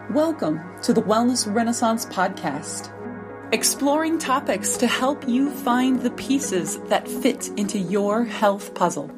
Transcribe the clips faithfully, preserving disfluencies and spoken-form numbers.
Welcome to the Wellness Renaissance Podcast, exploring topics to help you find the pieces that fit into your health puzzle.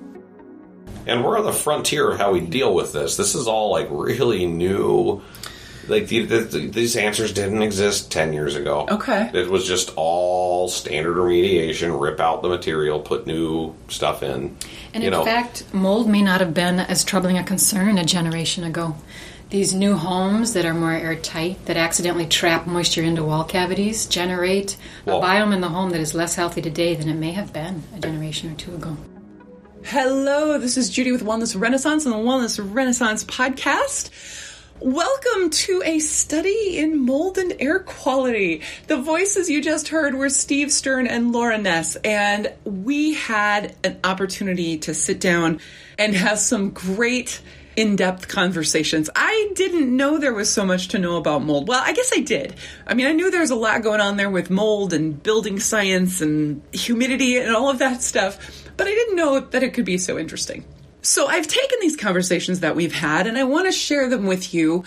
And we're on the frontier of how we deal with this. This is all like really new. Like the, the, these answers didn't exist ten years ago. Okay. It was just all standard remediation, rip out the material, put new stuff in. And you in know. fact, mold may not have been as troubling a concern a generation ago. These new homes that are more airtight, that accidentally trap moisture into wall cavities, generate Well, a biome in the home that is less healthy today than it may have been a generation or two ago. Hello, this is Judy with Wellness Renaissance and the Wellness Renaissance Podcast. Welcome to a study in mold and air quality. The voices you just heard were Steve Stern and Laura Ness, and we had an opportunity to sit down and have some great in-depth conversations. I didn't know there was so much to know about mold. Well, I guess I did. I mean, I knew there was a lot going on there with mold and building science and humidity and all of that stuff, but I didn't know that it could be so interesting. So I've taken these conversations that we've had and I want to share them with you.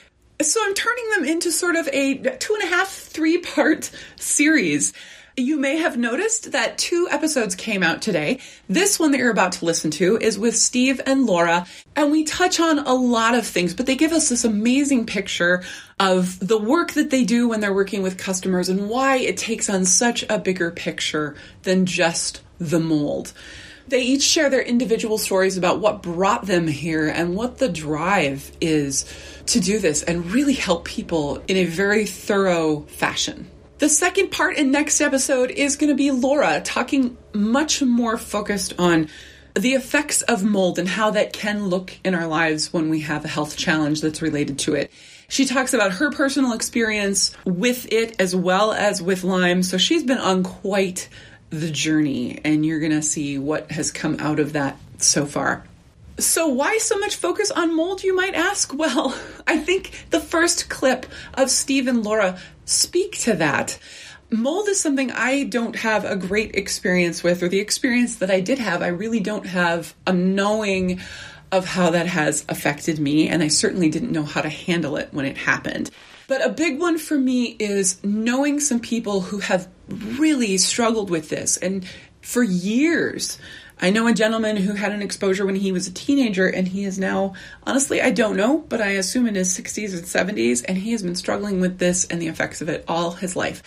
So I'm turning them into sort of a two and a half, three part series. You may have noticed that two episodes came out today. This one that you're about to listen to is with Steve and Laura, and we touch on a lot of things, but they give us this amazing picture of the work that they do when they're working with customers and why it takes on such a bigger picture than just the mold. They each share their individual stories about what brought them here and what the drive is to do this and really help people in a very thorough fashion. The second part and next episode is going to be Laura talking much more focused on the effects of mold and how that can look in our lives when we have a health challenge that's related to it. She talks about her personal experience with it as well as with Lyme. So she's been on quite the journey, and you're going to see what has come out of that so far. So why so much focus on mold, you might ask? Well, I think the first clip of Steve and Laura speak to that. Mold is something I don't have a great experience with, or the experience that I did have, I really don't have a knowing of how that has affected me, and I certainly didn't know how to handle it when it happened. But a big one for me is knowing some people who have really struggled with this. And for years, I know a gentleman who had an exposure when he was a teenager, and he is now, honestly, I don't know, but I assume in his sixties and seventies, and he has been struggling with this and the effects of it all his life.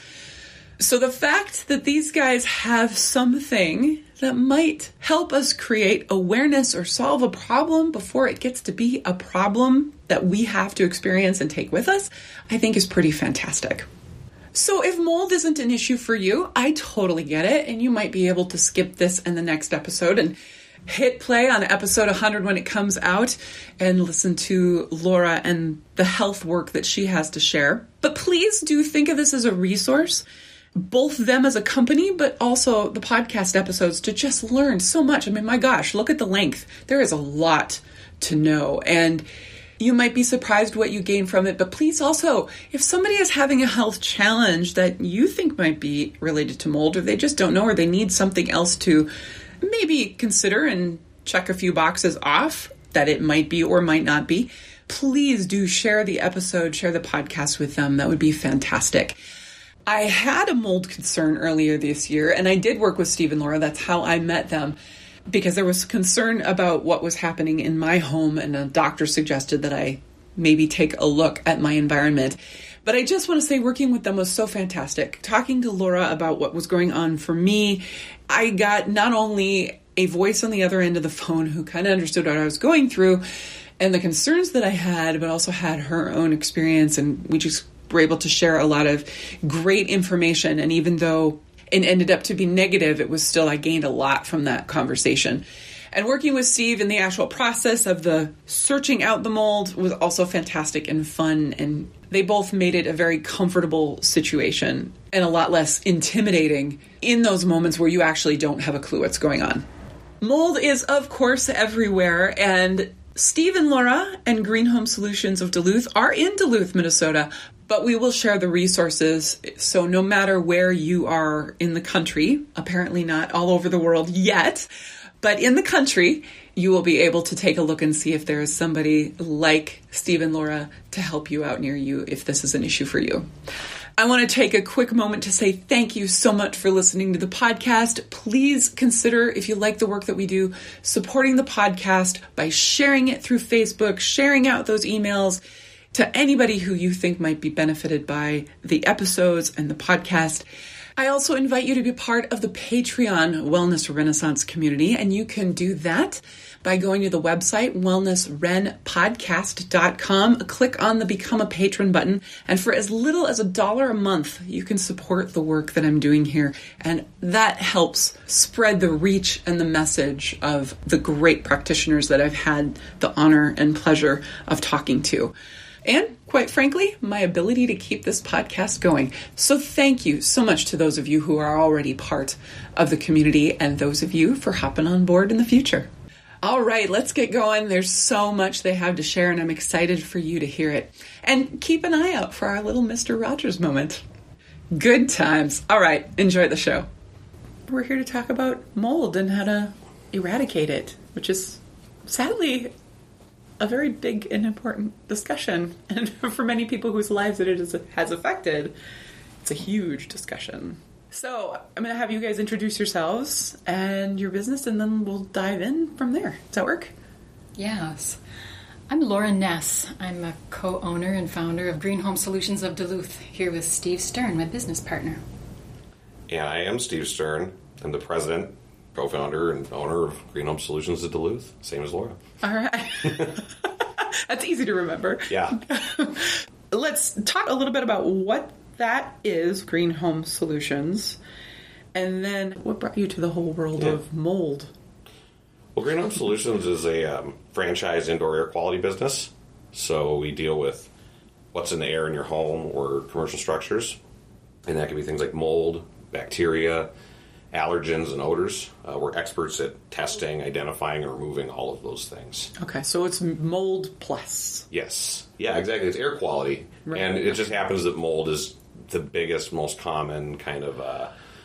So the fact that these guys have something that might help us create awareness or solve a problem before it gets to be a problem that we have to experience and take with us, I think is pretty fantastic. So if mold isn't an issue for you, I totally get it, and you might be able to skip this and the next episode and hit play on episode one hundred when it comes out and listen to Laura and the health work that she has to share. But please do think of this as a resource, both them as a company, but also the podcast episodes, to just learn so much. I mean, my gosh, look at the length. There is a lot to know, and you might be surprised what you gain from it. But please also, if somebody is having a health challenge that you think might be related to mold, or they just don't know, or they need something else to maybe consider and check a few boxes off that it might be or might not be, please do share the episode, share the podcast with them. That would be fantastic. I had a mold concern earlier this year, and I did work with Steve and Laura. That's how I met them, because there was concern about what was happening in my home, and a doctor suggested that I maybe take a look at my environment. But I just want to say working with them was so fantastic. Talking to Laura about what was going on for me, I got not only a voice on the other end of the phone who kind of understood what I was going through and the concerns that I had, but also had her own experience, and we just were able to share a lot of great information. And even though it ended up to be negative, it was still, I gained a lot from that conversation. And working with Steve in the actual process of the searching out the mold was also fantastic and fun. And they both made it a very comfortable situation and a lot less intimidating in those moments where you actually don't have a clue what's going on. Mold is, of course, everywhere. And Steve and Laura and Green Home Solutions of Duluth are in Duluth, Minnesota, but we will share the resources. So no matter where you are in the country, apparently not all over the world yet, But in the country, you will be able to take a look and see if there is somebody like Steve and Laura to help you out near you if this is an issue for you. I want to take a quick moment to say thank you so much for listening to the podcast. Please consider, if you like the work that we do, supporting the podcast by sharing it through Facebook, sharing out those emails to anybody who you think might be benefited by the episodes and the podcast. I also invite you to be part of the Patreon Wellness Renaissance community, and you can do that by going to the website, wellness ren podcast dot com. Click on the Become a Patron button, and for as little as a dollar a month, you can support the work that I'm doing here, and that helps spread the reach and the message of the great practitioners that I've had the honor and pleasure of talking to. And, quite frankly, my ability to keep this podcast going. So thank you so much to those of you who are already part of the community and those of you for hopping on board in the future. All right, let's get going. There's so much they have to share, and I'm excited for you to hear it. And keep an eye out for our little Mister Rogers moment. Good times. All right, enjoy the show. We're here to talk about mold and how to eradicate it, which is sadly a very big and important discussion. And for many people whose lives it is, has affected, it's a huge discussion. So I'm going to have you guys introduce yourselves and your business, and then we'll dive in from there. Does that work? Yes. I'm Laura Ness. I'm a co-owner and founder of Green Home Solutions of Duluth, here with Steve Stern, my business partner. And I am Steve Stern. I'm the president, co-founder, and owner of Green Home Solutions of Duluth, same as Laura. All right. That's easy to remember. Yeah. Let's talk a little bit about what that is, Green Home Solutions, and then what brought you to the whole world yeah. of mold? Well, Green Home Solutions is a um, franchise indoor air quality business. So we deal with what's in the air in your home or commercial structures. And that can be things like mold, bacteria, allergens, and odors. Uh, we're experts at testing, identifying, and removing all of those things. Okay, so it's mold plus. Yes. Yeah, exactly. It's air quality. Right. And it just happens that mold is the biggest, most common kind of uh,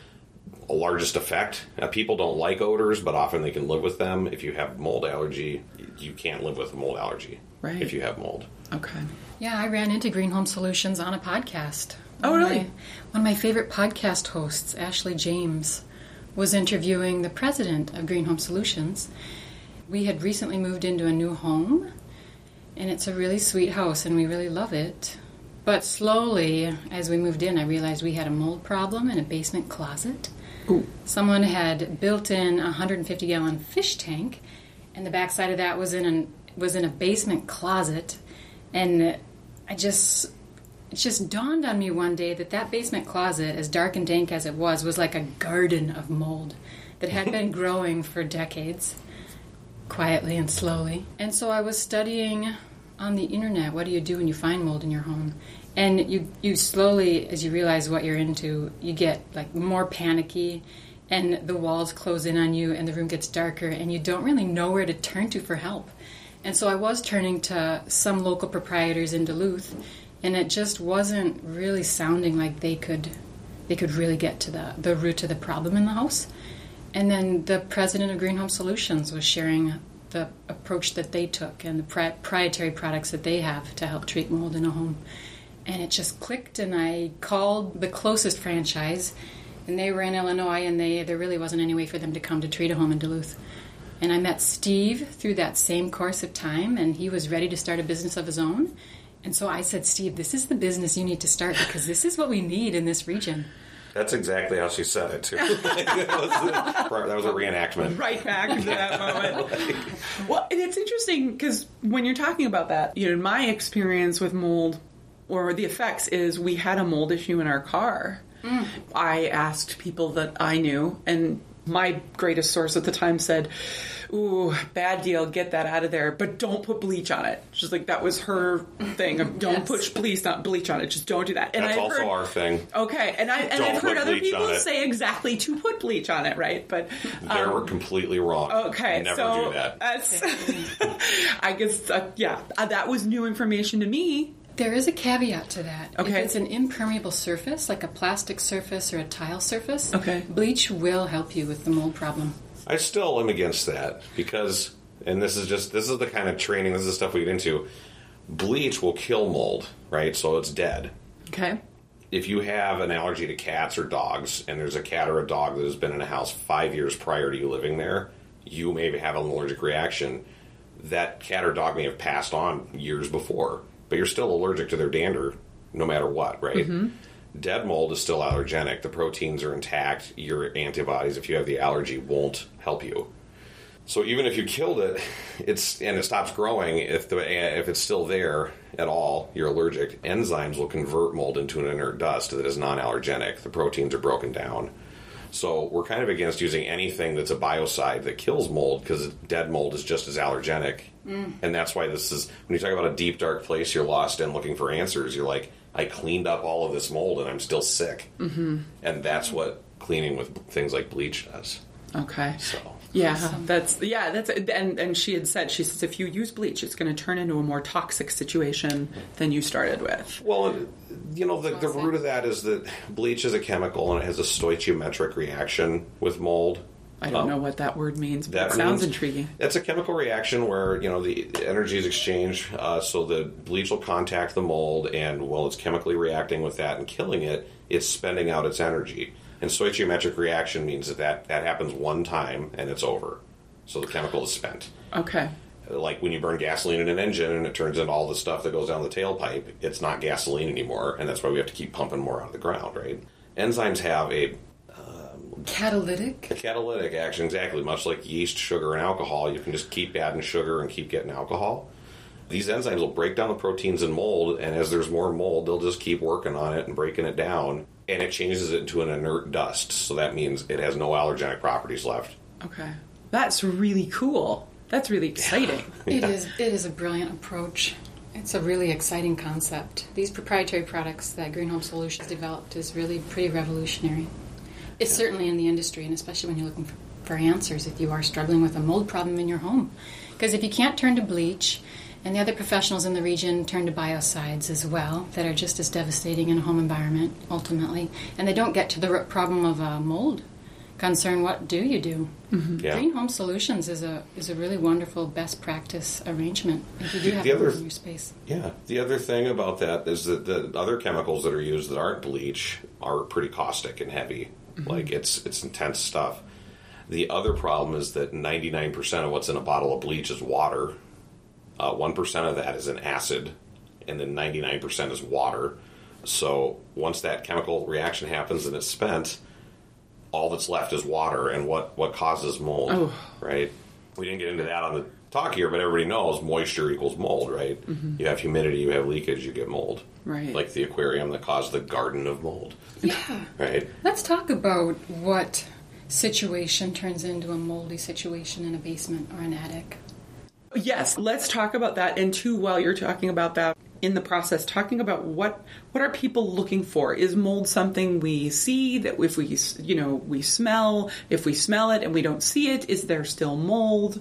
largest effect. Uh, people don't like odors, but often they can live with them. If you have mold allergy, you can't live with mold allergy right. if you have mold. Okay. Yeah, I ran into Green Home Solutions on a podcast. Oh, one really? Of my, one of my favorite podcast hosts, Ashley James, was interviewing the president of Green Home Solutions. We had recently moved into a new home, and it's a really sweet house, and we really love it. But slowly, as we moved in, I realized we had a mold problem in a basement closet. Ooh. Someone had built in a one hundred fifty gallon fish tank, and the backside of that was in an was in a basement closet. And I just it just dawned on me one day that that basement closet, as dark and dank as it was, was like a garden of mold that had been growing for decades, quietly and slowly. And so I was studying on the internet, what do you do when you find mold in your home? And you, you slowly, as you realize what you're into, you get like more panicky, and the walls close in on you, and the room gets darker, and you don't really know where to turn to for help. And so I was turning to some local proprietors in Duluth, and it just wasn't really sounding like they could they could really get to the, the root of the problem in the house. And then the president of Green Home Solutions was sharing the approach that they took and the proprietary products that they have to help treat mold in a home. And it just clicked, and I called the closest franchise, and they were in Illinois, and they there really wasn't any way for them to come to treat a home in Duluth. And I met Steve through that same course of time, and he was ready to start a business of his own. And so I said, Steve, this is the business you need to start, because this is what we need in this region. That's exactly how she said it, too. that, was a, that was a reenactment. Right back to that moment. Well, and it's interesting, because when you're talking about that, you know, my experience with mold, or the effects, is we had a mold issue in our car. Mm. I asked people that I knew, and my greatest source at the time said, ooh, bad deal, get that out of there, but don't put bleach on it. She's like, that was her thing of don't yes. put bleach, not bleach on it, just don't do that. And That's I've also heard, our thing. Okay, and, I, and I've heard other people say exactly to put bleach on it, right? But um, they were completely wrong. Okay, never so do that. That's, I guess, uh, yeah, uh, that was new information to me. There is a caveat to that. Okay. If it's an impermeable surface, like a plastic surface or a tile surface, okay. bleach will help you with the mold problem. I still am against that because, and this is just, this is the kind of training, this is the stuff we get into. Bleach will kill mold, right? So it's dead. Okay. If you have an allergy to cats or dogs, and there's a cat or a dog that has been in a house five years prior to you living there, you may have an allergic reaction. That cat or dog may have passed on years before, but you're still allergic to their dander no matter what, right? Mm-hmm. Dead mold is still allergenic. The proteins are intact. Your antibodies, if you have the allergy, won't help you. So even if you killed it, it's and it stops growing, if the if it's still there at all, you're allergic. Enzymes will convert mold into an inert dust that is non-allergenic. The proteins are broken down. So we're kind of against using anything that's a biocide that kills mold because dead mold is just as allergenic. Mm. And that's why this is, when you talk about a deep, dark place you're lost in looking for answers, you're like, I cleaned up all of this mold and I'm still sick. Mm-hmm. And that's what cleaning with things like bleach does. Okay. So... Yeah, awesome. that's yeah, that's and and she had said, she says, if you use bleach, it's going to turn into a more toxic situation than you started with. Well, you know, the, the root of that is that bleach is a chemical and it has a stoichiometric reaction with mold. I don't um, know what that word means, but it sounds means, intriguing. It's a chemical reaction where, you know, the energy is exchanged, uh, so the bleach will contact the mold, and while it's chemically reacting with that and killing it, it's spending out its energy. And stoichiometric reaction means that, that that happens one time and it's over. So the chemical is spent. Okay. Like when you burn gasoline in an engine and it turns into all the stuff that goes down the tailpipe, it's not gasoline anymore, and that's why we have to keep pumping more out of the ground, right? Enzymes have a... Um, catalytic? A catalytic action, exactly. Much like yeast, sugar, and alcohol, you can just keep adding sugar and keep getting alcohol. These enzymes will break down the proteins in mold, and as there's more mold, they'll just keep working on it and breaking it down. And it changes it into an inert dust, so that means it has no allergenic properties left. Okay. That's really cool. That's really exciting. Yeah. It is It is a brilliant approach. It's a really exciting concept. These proprietary products that Green Home Solutions developed is really pretty revolutionary. It's yeah. certainly in the industry, and especially when you're looking for, for answers if you are struggling with a mold problem in your home. Because if you can't turn to bleach... And the other professionals in the region turn to biocides as well that are just as devastating in a home environment, ultimately. And they don't get to the root problem of uh, mold concern. What do you do? Mm-hmm. Yeah. Green Home Solutions is a is a really wonderful best practice arrangement if you do have it in your space. Yeah. The other thing about that is that the other chemicals that are used that aren't bleach are pretty caustic and heavy. Mm-hmm. Like, it's it's intense stuff. The other problem is that ninety-nine percent of what's in a bottle of bleach is water. Uh, one percent of that is an acid, and then ninety-nine percent is water. So once that chemical reaction happens and it's spent, all that's left is water, and what, what causes mold, oh. right? We didn't get into that on the talk here, but everybody knows moisture equals mold, right? Mm-hmm. You have humidity, you have leakage, you get mold. Right. Like the aquarium that caused the garden of mold. Yeah. Right? Let's talk about what situation turns into a moldy situation in a basement or an attic. Yes, let's talk about that. And too, while you're talking about that, in the process, talking about what what are people looking for? Is mold something we see, that if we, you know, we smell, if we smell it and we don't see it, is there still mold?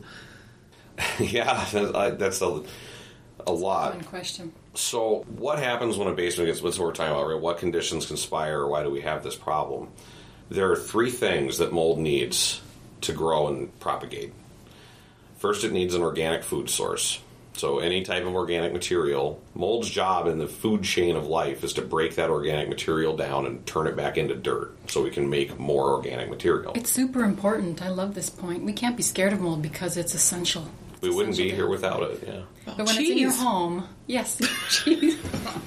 Yeah, that's a, a lot. One question. So what happens when a basement gets, what's what we're talking about, right? What conditions conspire, or why do we have this problem? There are three things that mold needs to grow and propagate. First, it needs an organic food source. So any type of organic material, mold's job in the food chain of life is to break that organic material down and turn it back into dirt so we can make more organic material. It's super important. I love this point. We can't be scared of mold because it's essential. We wouldn't be here without it, yeah. But when cheese. It's in your home, yes, cheese.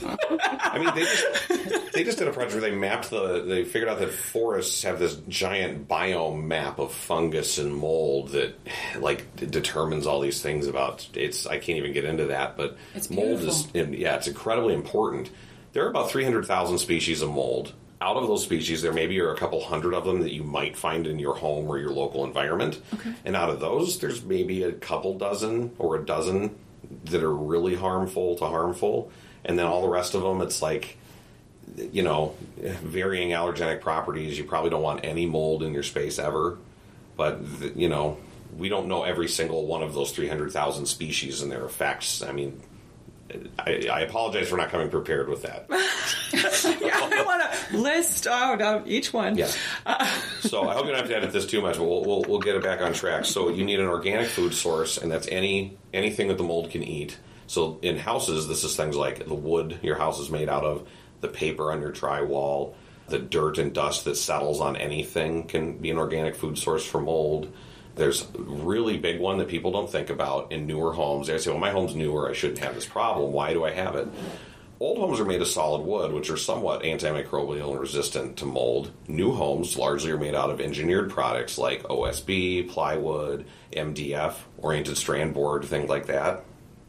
I mean, they just, they just did a project where they mapped the, they figured out that forests have this giant biome map of fungus and mold that, like, determines all these things about, it's, I can't even get into that, but it's mold is, yeah, it's incredibly important. There are about three hundred thousand species of mold. Out of those species, there maybe are a couple hundred of them that you might find in your home or your local environment. Okay. And out of those, there's maybe a couple dozen or a dozen that are really harmful to harmful. And then all the rest of them, it's like, you know, varying allergenic properties. You probably don't want any mold in your space ever. But, you know, we don't know every single one of those three hundred thousand species and their effects. I mean, I, I apologize for not coming prepared with that. Yeah, I want to list out uh, each one. Yeah. Uh, So I hope you don't have to edit this too much, but we'll, we'll, we'll get it back on track. So you need an organic food source, and that's any anything that the mold can eat. So in houses, this is things like the wood your house is made out of, the paper on your drywall, the dirt and dust that settles on anything can be an organic food source for mold. There's a really big one that people don't think about in newer homes. They say, well, my home's newer, I shouldn't have this problem. Why do I have it? Old homes are made of solid wood, which are somewhat antimicrobial and resistant to mold. New homes largely are made out of engineered products like O S B, plywood, M D F, oriented strand board, things like that.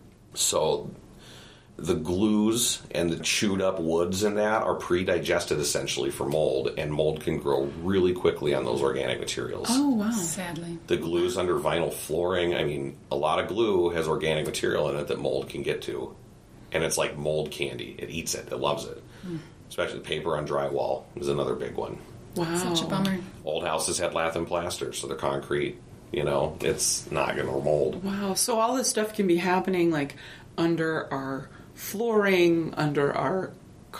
So the glues and the chewed up woods in that are pre-digested essentially for mold, and mold can grow really quickly on those organic materials. oh, wow. Sadly. The glues under vinyl flooring, I mean, a lot of glue has organic material in it that mold can get to. And it's like mold candy. It eats it. It loves it. Mm. Especially paper on drywall is another big one. Wow. Such a bummer. Old houses had lath and plaster, so they're concrete. You know, it's not going to mold. Wow. So all this stuff can be happening like under our flooring, under our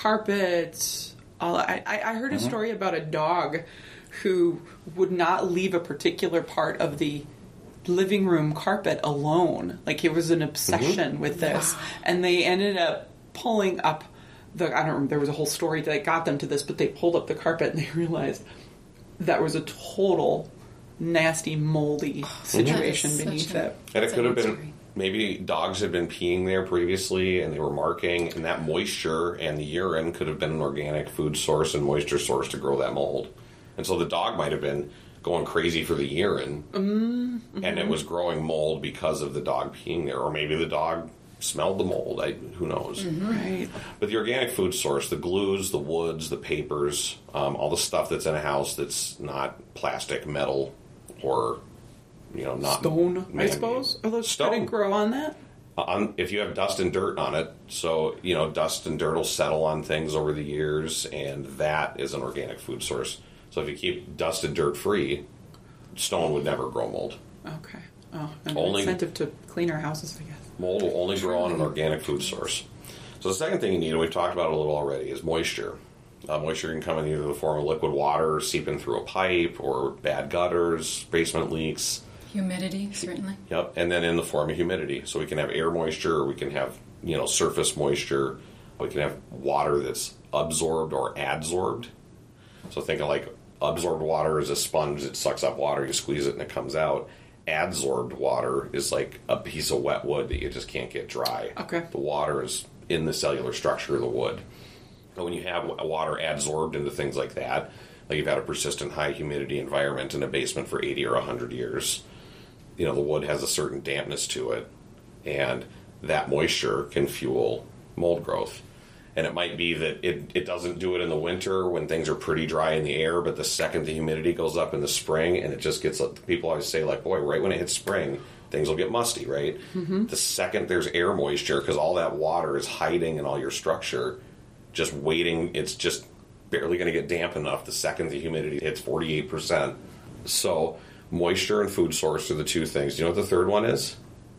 carpets. All, I, I heard a mm-hmm. story about a dog who would not leave a particular part of the living room carpet alone. Like it was an obsession mm-hmm. with this. Wow. And they ended up pulling up the, I don't remember, there was a whole story that got them to this, but they pulled up the carpet and they realized that was a total nasty, moldy situation mm-hmm. beneath a, it. And it could have been, maybe dogs had been peeing there previously and they were marking, and that moisture and the urine could have been an organic food source and moisture source to grow that mold. And so the dog might have been going crazy for the urine, mm-hmm. and it was growing mold because of the dog peeing there, or maybe the dog smelled the mold. I, who knows? Mm-hmm. Right. But the organic food source, the glues, the woods, the papers, um, all the stuff that's in a house that's not plastic, metal, or you know, not stone. man-made. I suppose. Are those stone grow on that? On, if you have dust and dirt on it, so you know, dust and dirt will settle on things over the years, and that is an organic food source. So if you keep dust and dirt free, stone would never grow mold. Okay. Oh, an only, incentive to clean our houses, I guess. Mold will only grow on an organic food source. So the second thing you need, and we've talked about it a little already, is moisture. Uh, moisture can come in either the form of liquid water seeping through a pipe, or bad gutters, basement leaks. Humidity, certainly. Yep, and then in the form of humidity. So we can have air moisture, or we can have, you know, surface moisture. We can have water that's absorbed or adsorbed. So think of like absorbed water is a sponge that sucks up water, you squeeze it and it comes out. Adsorbed water is like a piece of wet wood that you just can't get dry. Okay. The water is in the cellular structure of the wood. But when you have water adsorbed into things like that, like you've had a persistent high humidity environment in a basement for eighty or one hundred years, you know, the wood has a certain dampness to it, and that moisture can fuel mold growth. And it might be that it, it doesn't do it in the winter when things are pretty dry in the air, but the second the humidity goes up in the spring, and it just gets, people always say, like, boy, right when it hits spring, things will get musty, right? Mm-hmm. The second there's air moisture, because all that water is hiding in all your structure, just waiting, it's just barely going to get damp enough the second the humidity hits forty-eight percent. So moisture and food source are the two things. Do you know what the third one is?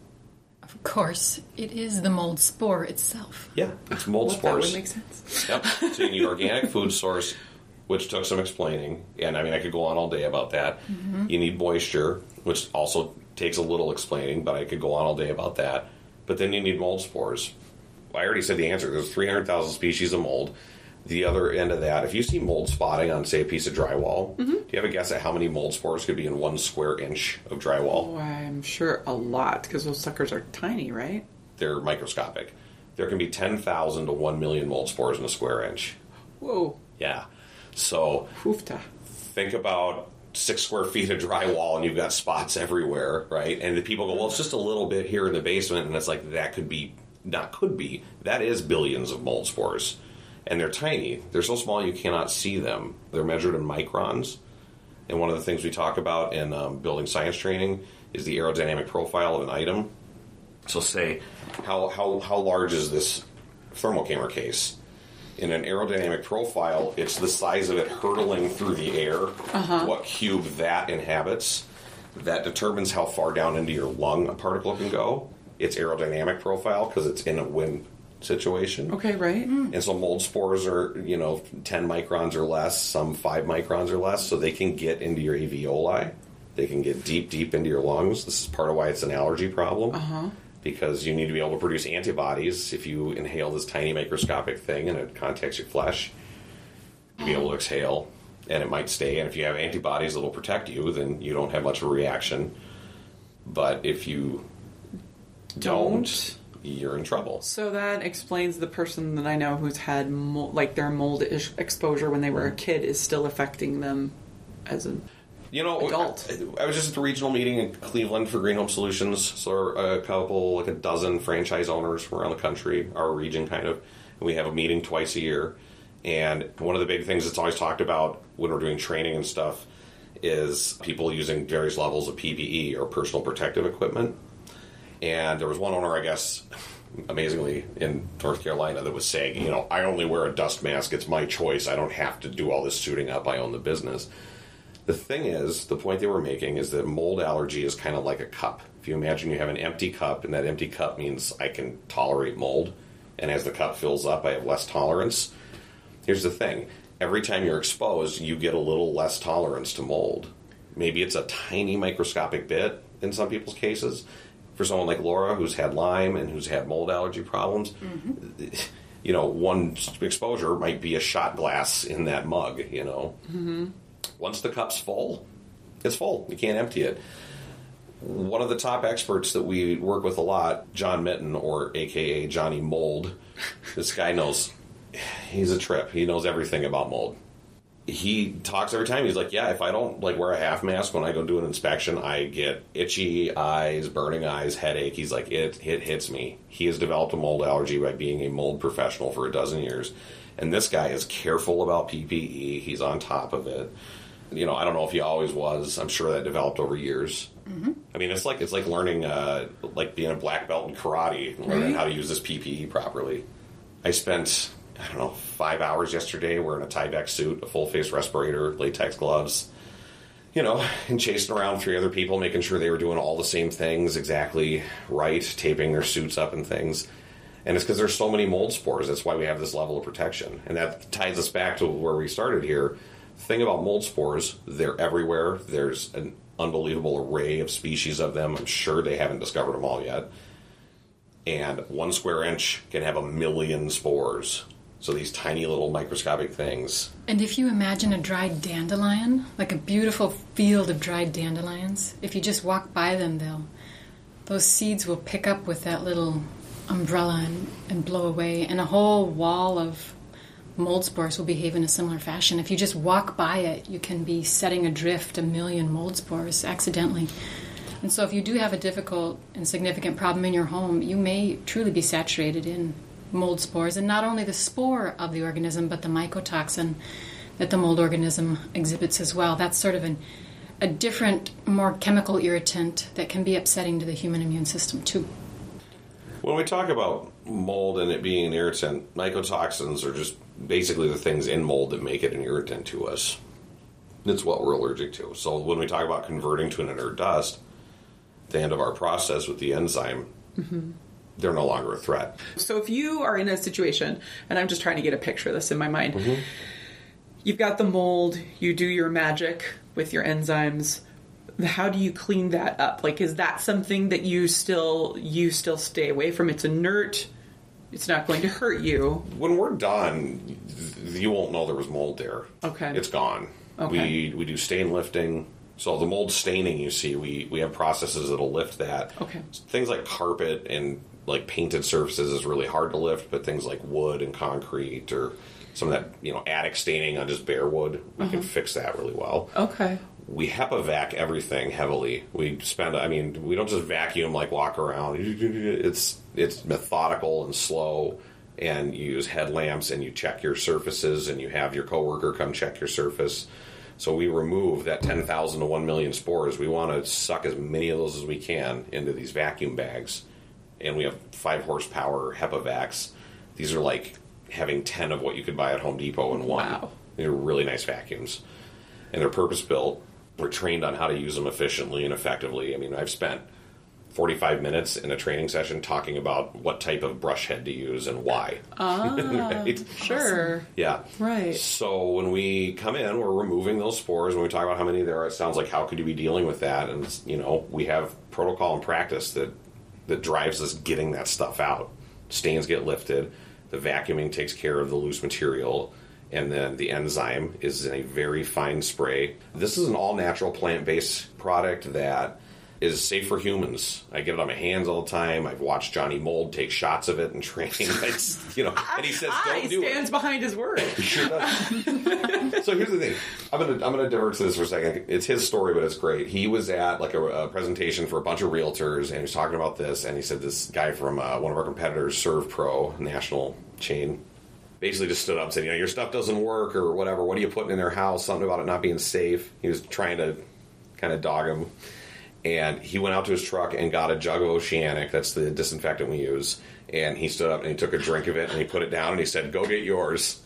Of course, it is the mold spore itself. Yeah, it's mold well, spores. That would make sense. Yep. So you need organic food source, which took some explaining, and I mean I could go on all day about that. Mm-hmm. You need moisture, which also takes a little explaining, but I could go on all day about that. But then you need mold spores. I already said the answer. There's three hundred thousand species of mold. The other end of that, if you see mold spotting on, say, a piece of drywall, mm-hmm. do you have a guess at how many mold spores could be in one square inch of drywall? Oh, I'm sure a lot, because those suckers are tiny, right? They're microscopic. There can be ten thousand to one million mold spores in a square inch. Whoa. Yeah. So Hoofta. Think about six square feet of drywall and you've got spots everywhere, right? And the people go, well, it's just a little bit here in the basement, and it's like, that could be, not could be, that is billions of mold spores. And they're tiny. They're so small you cannot see them. They're measured in microns. And one of the things we talk about in um, building science training is the aerodynamic profile of an item. So say, how, how, how large is this thermal camera case? In an aerodynamic profile, it's the size of it hurtling through the air, uh-huh. what cube that inhabits. That determines how far down into your lung a particle can go. its aerodynamic profile because it's in a wind situation. Okay, right. And so mold spores are, you know, ten microns or less, some five microns or less, so they can get into your alveoli. They can get deep, deep into your lungs. This is part of why it's an allergy problem. Uh-huh. Because you need to be able to produce antibodies if you inhale this tiny microscopic thing and it contacts your flesh. You'll be able to exhale, and it might stay. And if you have antibodies that will protect you, then you don't have much of a reaction. But if you don't, don't you're in trouble. So that explains the person that I know who's had, mold, like, their mold ish exposure when they were a kid is still affecting them as an you know, adult. I, I was just at the regional meeting in Cleveland for Green Home Solutions. So a couple, like a dozen franchise owners from around the country, our region kind of. And we have a meeting twice a year. And one of the big things that's always talked about when we're doing training and stuff is people using various levels of P P E or personal protective equipment. And there was one owner, I guess, amazingly, in North Carolina that was saying, you know, I only wear a dust mask. It's my choice. I don't have to do all this suiting up. I own the business. The thing is, the point they were making is that mold allergy is kind of like a cup. If you imagine you have an empty cup, and that empty cup means I can tolerate mold. And as the cup fills up, I have less tolerance. Here's the thing. Every time you're exposed, you get a little less tolerance to mold. Maybe it's a tiny microscopic bit in some people's cases. For someone like Laura, who's had Lyme and who's had mold allergy problems, mm-hmm. you know, one exposure might be a shot glass in that mug, you know. Mm-hmm. Once the cup's full, it's full. You can't empty it. One of the top experts that we work with a lot, John Mitten, or A K A Johnny Mold, this guy knows, he's a trip. He knows everything about mold. He talks every time. He's like, yeah, if I don't like wear a half mask when I go do an inspection, I get itchy eyes, burning eyes, headache. He's like, it, it hits me. He has developed a mold allergy by being a mold professional for a dozen years. And this guy is careful about P P E. He's on top of it. You know, I don't know if he always was. I'm sure that developed over years. Mm-hmm. I mean, it's like it's like learning, uh, like being a black belt in karate, learning right. how to use this P P E properly. I spent, I don't know, five hours yesterday wearing a Tyvek suit, a full-face respirator, latex gloves, you know, and chasing around three other people, making sure they were doing all the same things exactly right, taping their suits up and things. And it's because there's so many mold spores. That's why we have this level of protection. And that ties us back to where we started here. The thing about mold spores, they're everywhere. There's an unbelievable array of species of them. I'm sure they haven't discovered them all yet. And one square inch can have a million spores. So these tiny little microscopic things. And if you imagine a dried dandelion, like a beautiful field of dried dandelions, if you just walk by them, they'll those seeds will pick up with that little umbrella and, and blow away. And a whole wall of mold spores will behave in a similar fashion. If you just walk by it, you can be setting adrift a million mold spores accidentally. And so if you do have a difficult and significant problem in your home, you may truly be saturated in mold spores. And not only the spore of the organism, but the mycotoxin that the mold organism exhibits as well. That's sort of an, a different, more chemical irritant that can be upsetting to the human immune system too. When we talk about mold and it being an irritant, mycotoxins are just basically the things in mold that make it an irritant to us. It's what we're allergic to. So when we talk about converting to an inert dust, the end of our process with the enzyme, mm-hmm. they're no longer a threat. So if you are in a situation, and I'm just trying to get a picture of this in my mind, mm-hmm. you've got the mold, you do your magic with your enzymes. How do you clean that up? Like, is that something that you still you still stay away from? It's inert. It's not going to hurt you. When we're done, you won't know there was mold there. Okay. It's gone. Okay. We we do stain lifting. So the mold staining you see, we, we have processes that'll lift that. Okay. Things like carpet and like painted surfaces is really hard to lift, but things like wood and concrete or some of that, you know, attic staining on just bare wood, we uh-huh. can fix that really well. Okay. We HEPA-vac everything heavily. We spend, I mean, we don't just vacuum like walk around. It's it's methodical and slow, and you use headlamps and you check your surfaces and you have your coworker come check your surface. So we remove that ten thousand to one million spores. We want to suck as many of those as we can into these vacuum bags. And we have five horsepower HEPA-vacs. These are like having ten of what you could buy at Home Depot in one. Wow. They're really nice vacuums. And they're purpose-built. We're trained on how to use them efficiently and effectively. I mean, I've spent forty-five minutes in a training session talking about what type of brush head to use and why. Ah, right? Sure. Yeah. Right. So when we come in, we're removing those spores. When we talk about how many there are, it sounds like how could you be dealing with that? And, you know, we have protocol and practice that, that drives us getting that stuff out. Stains get lifted. The vacuuming takes care of the loose material. And then the enzyme is in a very fine spray. This is an all-natural plant-based product that is safe for humans. I get it on my hands all the time. I've watched Johnny Mold take shots of it in training. It's, you know, and he says, "Don't he do it." stands behind his word. He sure does. So here's the thing. I'm gonna I'm gonna divert to this for a second. It's his story, but it's great. He was at like a, a presentation for a bunch of realtors, and he was talking about this. And he said this guy from uh, one of our competitors, ServPro, national chain, basically just stood up and said, "You know, your stuff doesn't work or whatever. What are you putting in their house? Something about it not being safe." He was trying to kind of dog him. And he went out to his truck and got a jug of Oceanic. That's the disinfectant we use. And he stood up and he took a drink of it and he put it down and he said, "Go get yours.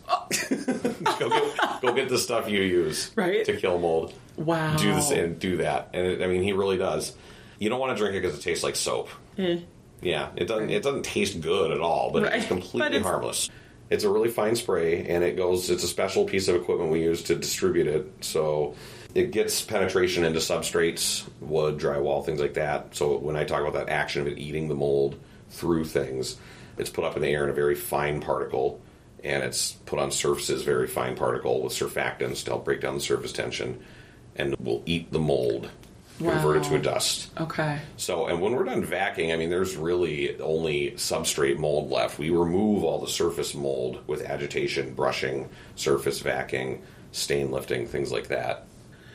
go, get, go get the stuff you use right. to kill mold. Wow. Do this and do that." And it, I mean, he really does. You don't want to drink it because it tastes like soap. Mm. Yeah, it doesn't. It doesn't taste good at all, but Right. it's completely But it's- harmless. It's a really fine spray, and it goes. It's a special piece of equipment we use to distribute it. So it gets penetration into substrates, wood, drywall, things like that. So when I talk about that action of it eating the mold through things, it's put up in the air in a very fine particle, and it's put on surfaces, very fine particle with surfactants to help break down the surface tension, and will eat the mold, convert it to a Wow. dust. Okay. So, and when we're done vacuuming, I mean, there's really only substrate mold left. We remove all the surface mold with agitation, brushing, surface vacuuming, stain lifting, things like that.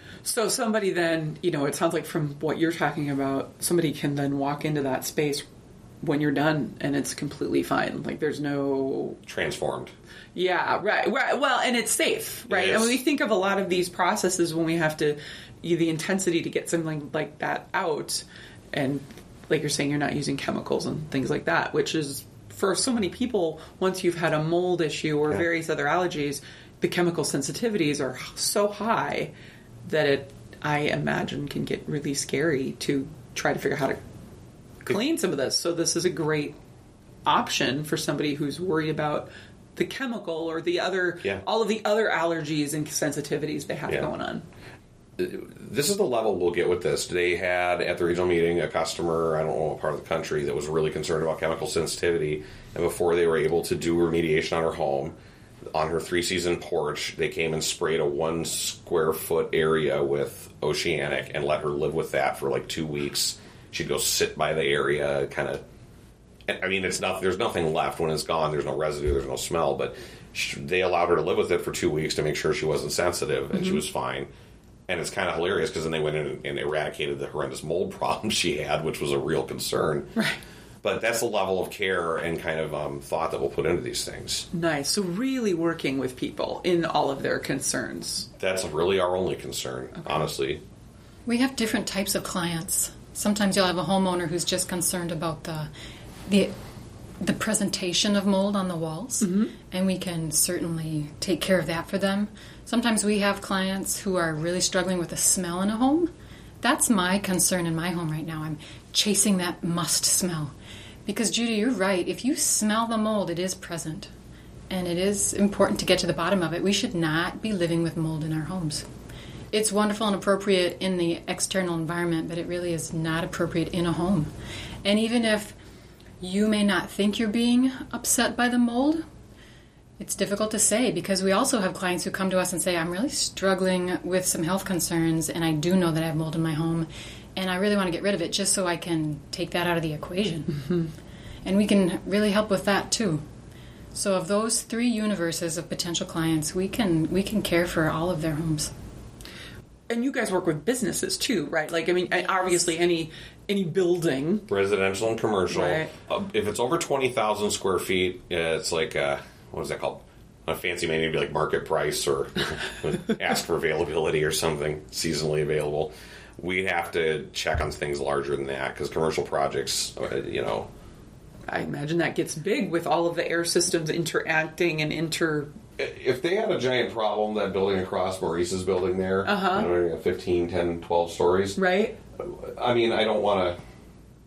So somebody then, you know, it sounds like from what you're talking about, somebody can then walk into that space when you're done and it's completely fine. Like there's no... Transformed. Yeah, right, right. Well, and it's safe, right? It And is. when we think of a lot of these processes when we have to, you, the intensity to get something like that out, and like you're saying, you're not using chemicals and things like that, which is, for so many people, once you've had a mold issue or Yeah. various various other allergies, the chemical sensitivities are so high that it, I imagine, can get really scary to try to figure out how to clean some of this. So this is a great option for somebody who's worried about the chemical or the other, Yeah. all of the other allergies and sensitivities they have Yeah. going on. This is the level we'll get with this. They had at the regional meeting a customer, I don't know what part of the country, that was really concerned about chemical sensitivity. And before they were able to do remediation on her home, on her three-season porch, they came and sprayed a one square foot area with Oceanic and let her live with that for like two weeks. She'd go sit by the area, kind of. I mean, it's not. There's nothing left when it's gone. There's no residue. There's no smell. But she, they allowed her to live with it for two weeks to make sure she wasn't sensitive, and Mm-hmm. she was fine. And it's kind of hilarious because then they went in and, and eradicated the horrendous mold problem she had, which was a real concern. Right. But that's the level of care and kind of um, thought that we'll put into these things. Nice. So really working with people in all of their concerns. That's really our only concern, honestly. We have different types of clients. Sometimes you'll have a homeowner who's just concerned about the the the presentation of mold on the walls, mm-hmm. and we can certainly take care of that for them. Sometimes we have clients who are really struggling with the smell in a home. That's my concern in my home right now. I'm chasing that must smell. Because, Judy, you're right. If you smell the mold, it is present. And it is important to get to the bottom of it. We should not be living with mold in our homes. It's wonderful and appropriate in the external environment, but it really is not appropriate in a home. And even if you may not think you're being upset by the mold, it's difficult to say, because we also have clients who come to us and say, I'm really struggling with some health concerns, and I do know that I have mold in my home, and I really want to get rid of it just so I can take that out of the equation. Mm-hmm. And we can really help with that too. So of those three universes of potential clients, we can we can care for all of their homes. And you guys work with businesses too, right? Like, I mean, obviously any any building. Residential and commercial. Right. Uh, if it's over twenty thousand square feet, uh, it's like, uh, what is that called? A fancy name would be like market price, or ask for availability or something, seasonally available. We have to check on things larger than that, because commercial projects, uh, you know. I imagine that gets big with all of the air systems interacting and inter... If they had a giant problem, that building across Maurice's building there, Uh-huh. you know, fifteen, ten, twelve stories. Right? I mean, I don't want to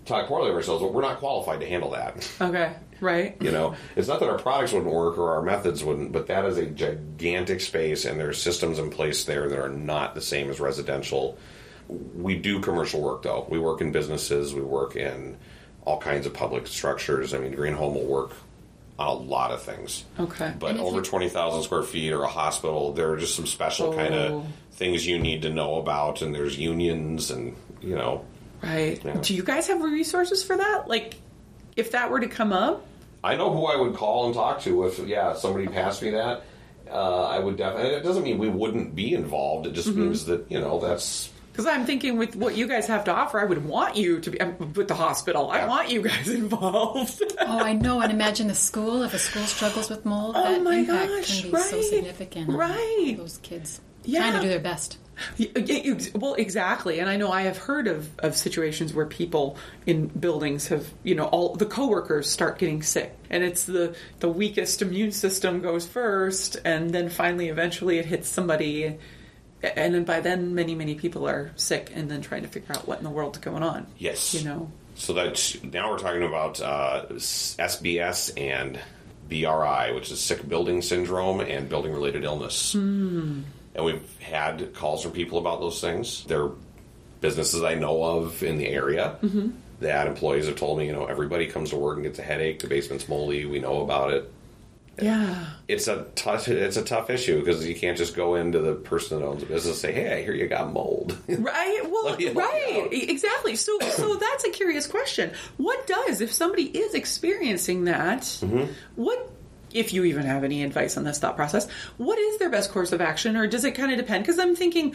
talk poorly of ourselves, but we're not qualified to handle that. Okay, right. You know, it's not that our products wouldn't work or our methods wouldn't, but that is a gigantic space, and there's systems in place there that are not the same as residential. We do commercial work, though. We work in businesses. We work in all kinds of public structures. I mean, Green Home will work on a lot of things. Okay. But over you... twenty thousand square feet or a hospital, there are just some special oh. kind of things you need to know about, and there's unions and, you know. Right. Yeah. Do you guys have resources for that? Like, if that were to come up? I know who I would call and talk to if, yeah, somebody passed me that. Uh, I would definitely. It doesn't mean we wouldn't be involved. It just mm-hmm. means that, you know, that's... Because I'm thinking with what you guys have to offer, I would want you to be with the hospital. I want you guys involved. Oh, I know. And imagine a school. If a school struggles with mold, oh that my impact gosh, can be right, so significant. Right. On those kids yeah. trying to do their best. Well, exactly. And I know I have heard of, of situations where people in buildings have, you know, all the coworkers start getting sick. And it's the, the weakest immune system goes first. And then finally, eventually it hits somebody. And then by then, many, many people are sick and then trying to figure out what in the world's going on. Yes. You know? So that now we're talking about uh, S B S and B R I, which is sick building syndrome and building-related illness. Mm. And we've had calls from people about those things. They're businesses I know of in the area mm-hmm. that employees have told me, you know, everybody comes to work and gets a headache. The basement's moldy. We know about it. Yeah. It's a tough, it's a tough issue because you can't just go into the person that owns the business and say, hey, I hear you got mold. Right. Well, right. Exactly. So, so that's a curious question. What does, if somebody is experiencing that, mm-hmm. what... if you even have any advice on this thought process, what is their best course of action, or does it kind of depend? Because I'm thinking,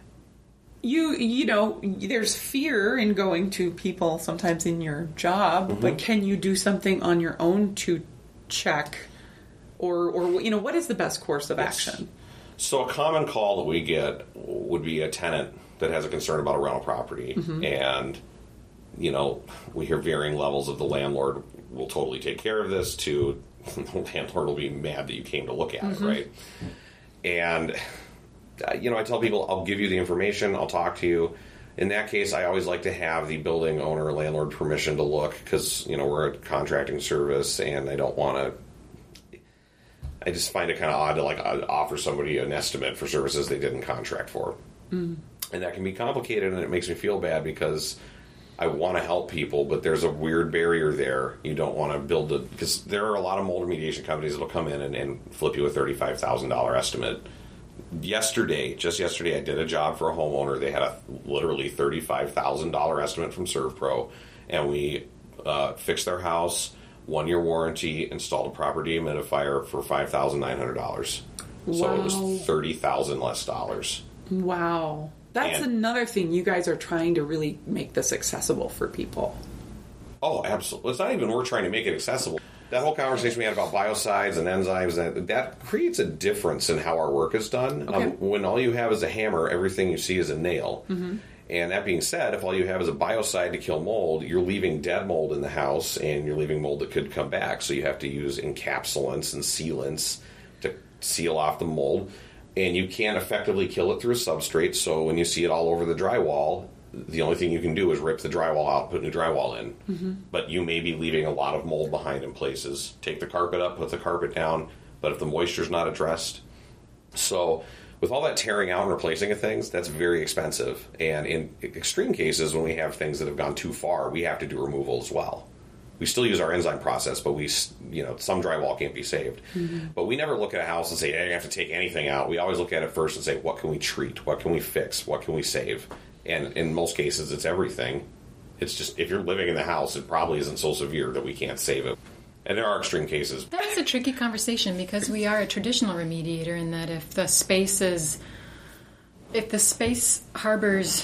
you you know, there's fear in going to people sometimes in your job, mm-hmm. but can you do something on your own to check, or, or you know, what is the best course of yes. action? So a common call that we get would be a tenant that has a concern about a rental property, mm-hmm. and, you know, we hear varying levels of the landlord will totally take care of this to... the landlord will be mad that you came to look at mm-hmm. it, right? And, uh, you know, I tell people, I'll give you the information, I'll talk to you. In that case, I always like to have the building owner or landlord permission to look because, you know, we're a contracting service and I don't want to... I just find it kind of odd to, like, offer somebody an estimate for services they didn't contract for. Mm. And that can be complicated, and it makes me feel bad because... I want to help people, but there's a weird barrier there. You don't want to build a... because there are a lot of mold remediation companies that will come in and, and flip you a thirty-five thousand dollars estimate. Yesterday, just yesterday, I did a job for a homeowner. They had a literally thirty-five thousand dollars estimate from ServPro, and we uh, fixed their house, one-year warranty, installed a proper dehumidifier for five thousand nine hundred dollars. Wow. So it was thirty thousand dollars less dollars. Wow. That's and, another thing. You guys are trying to really make this accessible for people. Oh, absolutely. It's not even we're trying to make it accessible. That whole conversation we had about biocides and enzymes, that, that creates a difference in how our work is done. Okay. Um, when all you have is a hammer, everything you see is a nail. Mm-hmm. And that being said, if all you have is a biocide to kill mold, you're leaving dead mold in the house, and you're leaving mold that could come back. So you have to use encapsulants and sealants to seal off the mold. And you can't effectively kill it through a substrate, so when you see it all over the drywall, the only thing you can do is rip the drywall out, put new drywall in. Mm-hmm. But you may be leaving a lot of mold behind in places. Take the carpet up, put the carpet down, but if the moisture's not addressed... So, with all that tearing out and replacing of things, that's very expensive. And in extreme cases, when we have things that have gone too far, we have to do removal as well. We still use our enzyme process, but we, you know, some drywall can't be saved. Mm-hmm. But we never look at a house and say, hey, you have to take anything out. We always look at it first and say, what can we treat? What can we fix? What can we save? And in most cases, it's everything. It's just, if you're living in the house, it probably isn't so severe that we can't save it. And there are extreme cases. That is a tricky conversation because we are a traditional remediator in that if the space is, if the space harbors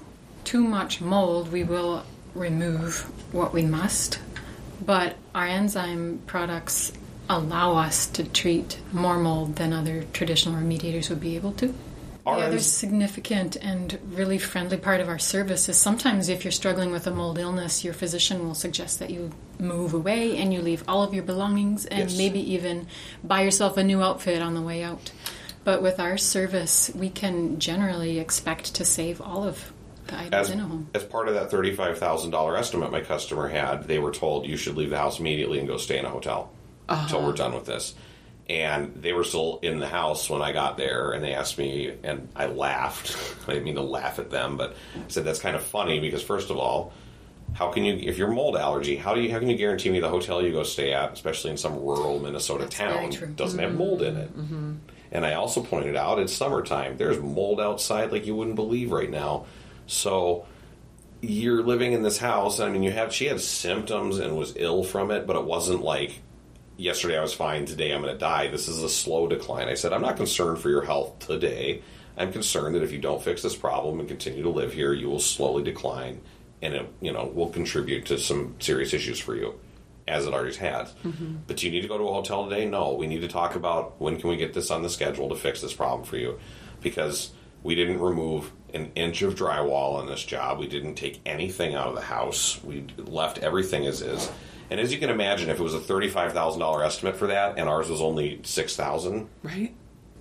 too much mold, we will remove what we must. But our enzyme products allow us to treat more mold than other traditional remediators would be able to. Our the other ens- significant and really friendly part of our service is sometimes if you're struggling with a mold illness, your physician will suggest that you move away and you leave all of your belongings and yes. maybe even buy yourself a new outfit on the way out. But with our service, we can generally expect to save all of the items as, in a home. as part of that thirty-five thousand dollars estimate my customer had, they were told you should leave the house immediately and go stay in a hotel uh-huh. until we're done with this. And they were still in the house when I got there, and they asked me, and I laughed. I didn't mean to laugh at them, but I said that's kind of funny because, first of all, how can you, if you're mold allergy, how do you, how can you guarantee me the hotel you go stay at, especially in some rural Minnesota that's town, doesn't have mold in it? Mm-hmm. And I also pointed out it's summertime. There's mold outside like you wouldn't believe right now. So you're living in this house. I mean, you have she had symptoms and was ill from it, but it wasn't like, yesterday I was fine, today I'm going to die. This is a slow decline. I said, I'm not concerned for your health today. I'm concerned that if you don't fix this problem and continue to live here, you will slowly decline, and it, you know, will contribute to some serious issues for you, as it already has. Mm-hmm. But do you need to go to a hotel today? No. We need to talk about when can we get this on the schedule to fix this problem for you, because we didn't remove an inch of drywall on this job. We didn't take anything out of the house. We left everything as is. And as you can imagine, if it was a thirty-five thousand dollars estimate for that and ours was only six thousand dollars, right?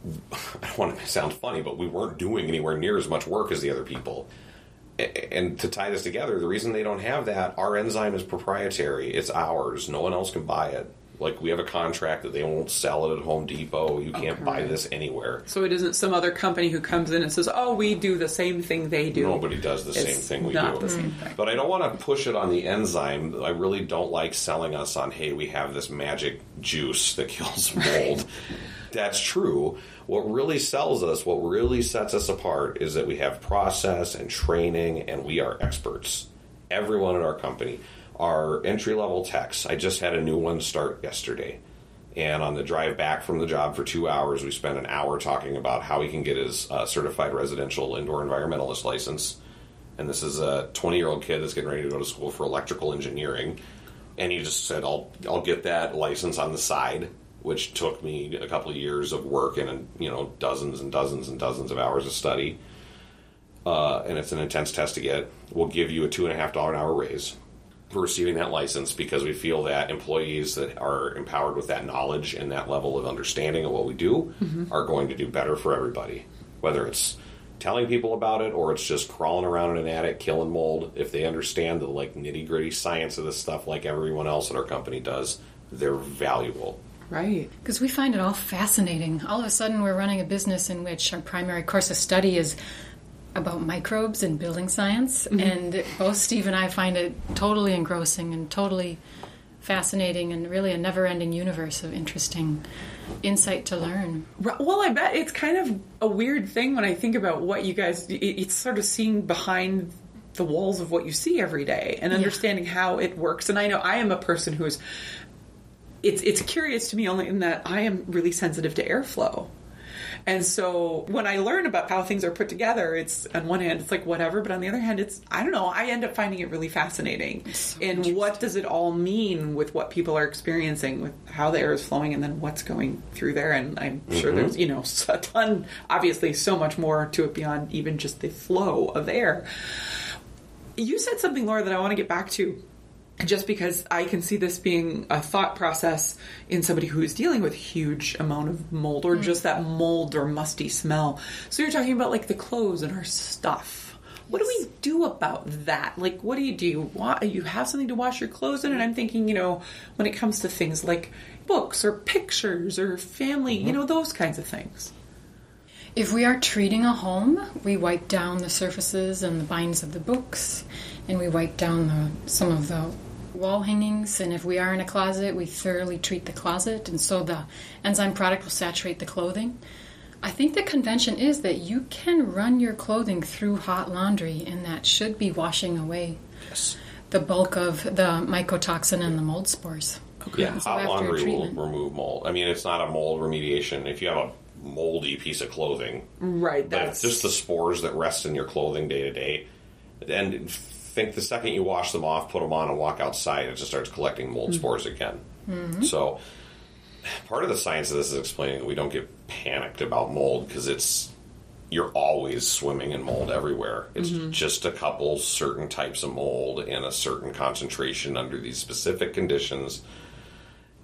I don't want to sound funny, but we weren't doing anywhere near as much work as the other people. And to tie this together, the reason they don't have that, our enzyme is proprietary. It's ours. No one else can buy it. Like, we have a contract that they won't sell it at Home Depot. You can't okay. buy this anywhere. So it isn't some other company who comes in and says, oh, we do the same thing they do. Nobody does the it's same thing we not do. The same thing. But I don't want to push it on the enzyme. I really don't like selling us on, hey, we have this magic juice that kills mold. That's true. What really sells us, what really sets us apart, is that we have process and training, and we are experts. Everyone at our company. Our entry-level techs, I just had a new one start yesterday. And on the drive back from the job for two hours, we spent an hour talking about how he can get his uh, certified residential indoor environmentalist license. And this is a twenty-year-old kid that's getting ready to go to school for electrical engineering. And he just said, I'll I'll get that license on the side, which took me a couple of years of work and, you know, dozens and dozens and dozens of hours of study. Uh, and it's an intense test to get. We'll give you a two and a half dollar an hour raise for receiving that license, because we feel that employees that are empowered with that knowledge and that level of understanding of what we do mm-hmm. are going to do better for everybody. Whether it's telling people about it or it's just crawling around in an attic killing mold, if they understand the like nitty-gritty science of this stuff like everyone else at our company does, they're valuable. Right. Because we find it all fascinating. All of a sudden we're running a business in which our primary course of study is about microbes and building science, mm-hmm. and both Steve and I find it totally engrossing and totally fascinating, and really a never-ending universe of interesting insight to learn. Well, I bet it's kind of a weird thing when I think about what you guys, it's sort of seeing behind the walls of what you see every day and understanding yeah. how it works. And I know I am a person who is, it's, it's curious to me only in that I am really sensitive to airflow. And so when I learn about how things are put together, it's on one hand, it's like whatever, but on the other hand, it's, I don't know, I end up finding it really fascinating. So and what does it all mean with what people are experiencing, with how the air is flowing and then what's going through there? And I'm mm-hmm. sure there's, you know, a ton, obviously so much more to it beyond even just the flow of air. You said something, Laura, that I want to get back to. Just because I can see this being a thought process in somebody who's dealing with a huge amount of mold or mm. just that mold or musty smell. So you're talking about like the clothes and our stuff. What do we do about that? Like, what do you do? You, wa- you have something to wash your clothes in? And I'm thinking, you know, when it comes to things like books or pictures or family, mm-hmm. you know, those kinds of things. If we are treating a home, we wipe down the surfaces and the binds of the books, and we wipe down the, some of the wall hangings, and if we are in a closet, we thoroughly treat the closet, and so the enzyme product will saturate the clothing. I think the convention is that you can run your clothing through hot laundry, and that should be washing away yes. the bulk of the mycotoxin and the mold spores. Okay. Yeah, so hot laundry will remove mold. I mean, it's not a mold remediation. If you have a moldy piece of clothing, right? That's just the spores that rest in your clothing day to day, and think the second you wash them off, put them on, and walk outside, it just starts collecting mold mm-hmm. spores again. Mm-hmm. So part of the science of this is explaining that we don't get panicked about mold, because it's you're always swimming in mold everywhere. It's mm-hmm. just a couple certain types of mold and a certain concentration under these specific conditions.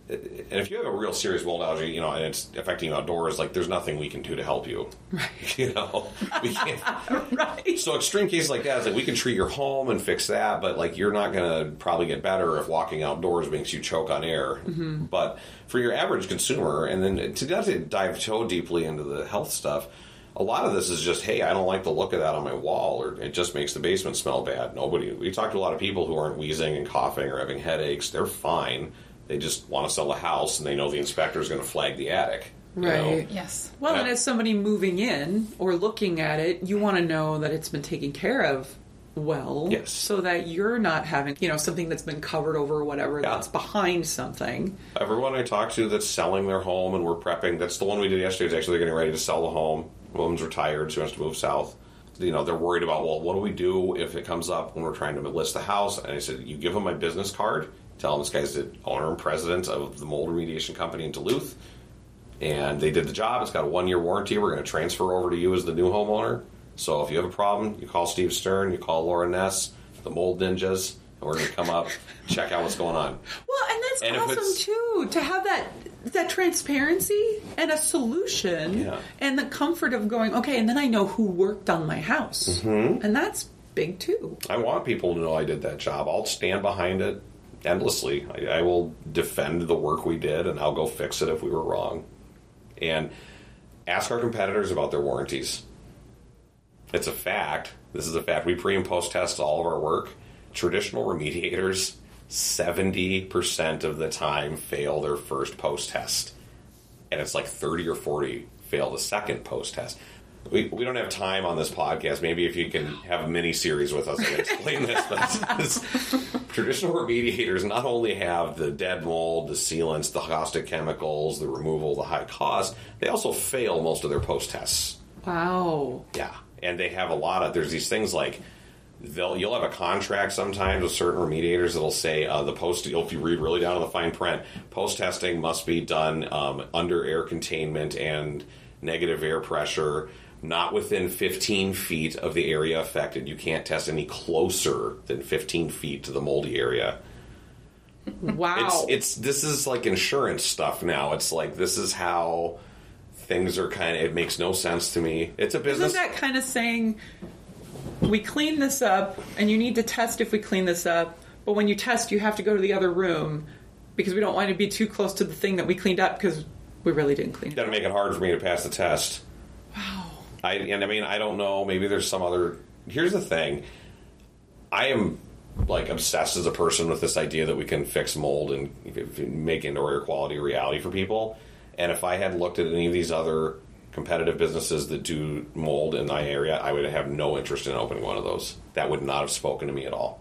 and if you have a real serious mold allergy, you know, and it's affecting you outdoors, like there's nothing we can do to help you. Right. You know, we can't. Right. So extreme cases like that is like we can treat your home and fix that, but like you're not going to probably get better if walking outdoors makes you choke on air. Mm-hmm. But for your average consumer, and then to not to dive so deeply into the health stuff, a lot of this is just, hey, I don't like the look of that on my wall, or it just makes the basement smell bad. Nobody. We talk to a lot of people who aren't wheezing and coughing or having headaches. They're fine. They just want to sell a house, and they know the inspector is going to flag the attic. Right. Know? Yes. Well, Yeah. and as somebody moving in or looking at it, you want to know that it's been taken care of well. Yes. So that you're not having, you know, something that's been covered over or whatever Yeah. that's behind something. Everyone I talk to that's selling their home and we're prepping, that's the one we did yesterday, is actually they're getting ready to sell the home. The woman's retired, she wants to move south. You know, they're worried about, well, what do we do if it comes up when we're trying to list the house? And I said, you give them my business card, tell them this guy's the owner and president of the mold remediation company in Duluth, and they did the job. It's got a one-year warranty. We're going to transfer over to you as the new homeowner. So if you have a problem, you call Steve Stern, you call Laura Ness, the Mold Ninjas, and we're going to come up, check out what's going on. Well, and that's And if awesome it's- too, to have that that transparency and a solution Yeah. and the comfort of going, okay, and then I know who worked on my house. Mm-hmm. And that's big too. I want people to know I did that job. I'll stand behind it endlessly. I, I will defend the work we did, and I'll go fix it if we were wrong. And ask our competitors about their warranties. It's a fact. This is a fact. We pre- and post-test all of our work. Traditional remediators, seventy percent of the time, fail their first post-test. And it's like thirty or forty fail the second post-test. We, we don't have time on this podcast. Maybe if you can have a mini-series with us, I can explain this. But it's, traditional remediators not only have the dead mold, the sealants, the caustic chemicals, the removal, the high cost, they also fail most of their post-tests. Wow. Yeah. And they have a lot of, there's these things like, they'll you'll have a contract sometimes with certain remediators that'll say uh, the post, if you read really down to the fine print, post-testing must be done um, under air containment and negative air pressure, not within fifteen feet of the area affected. You can't test any closer than fifteen feet to the moldy area. Wow. It's, it's this is like insurance stuff now. It's like, this is how things are kind of, it makes no sense to me. It's a business. Isn't that kind of saying, we clean this up, and you need to test if we clean this up, but when you test, you have to go to the other room because we don't want to be too close to the thing that we cleaned up because we really didn't clean it Got up. to make it hard for me to pass the test. Wow. I, and I mean, I don't know. Maybe there's some other. Here's the thing. I am like obsessed as a person with this idea that we can fix mold and if- if make indoor air quality a reality for people. And if I had looked at any of these other competitive businesses that do mold in my area, I would have no interest in opening one of those. That would not have spoken to me at all.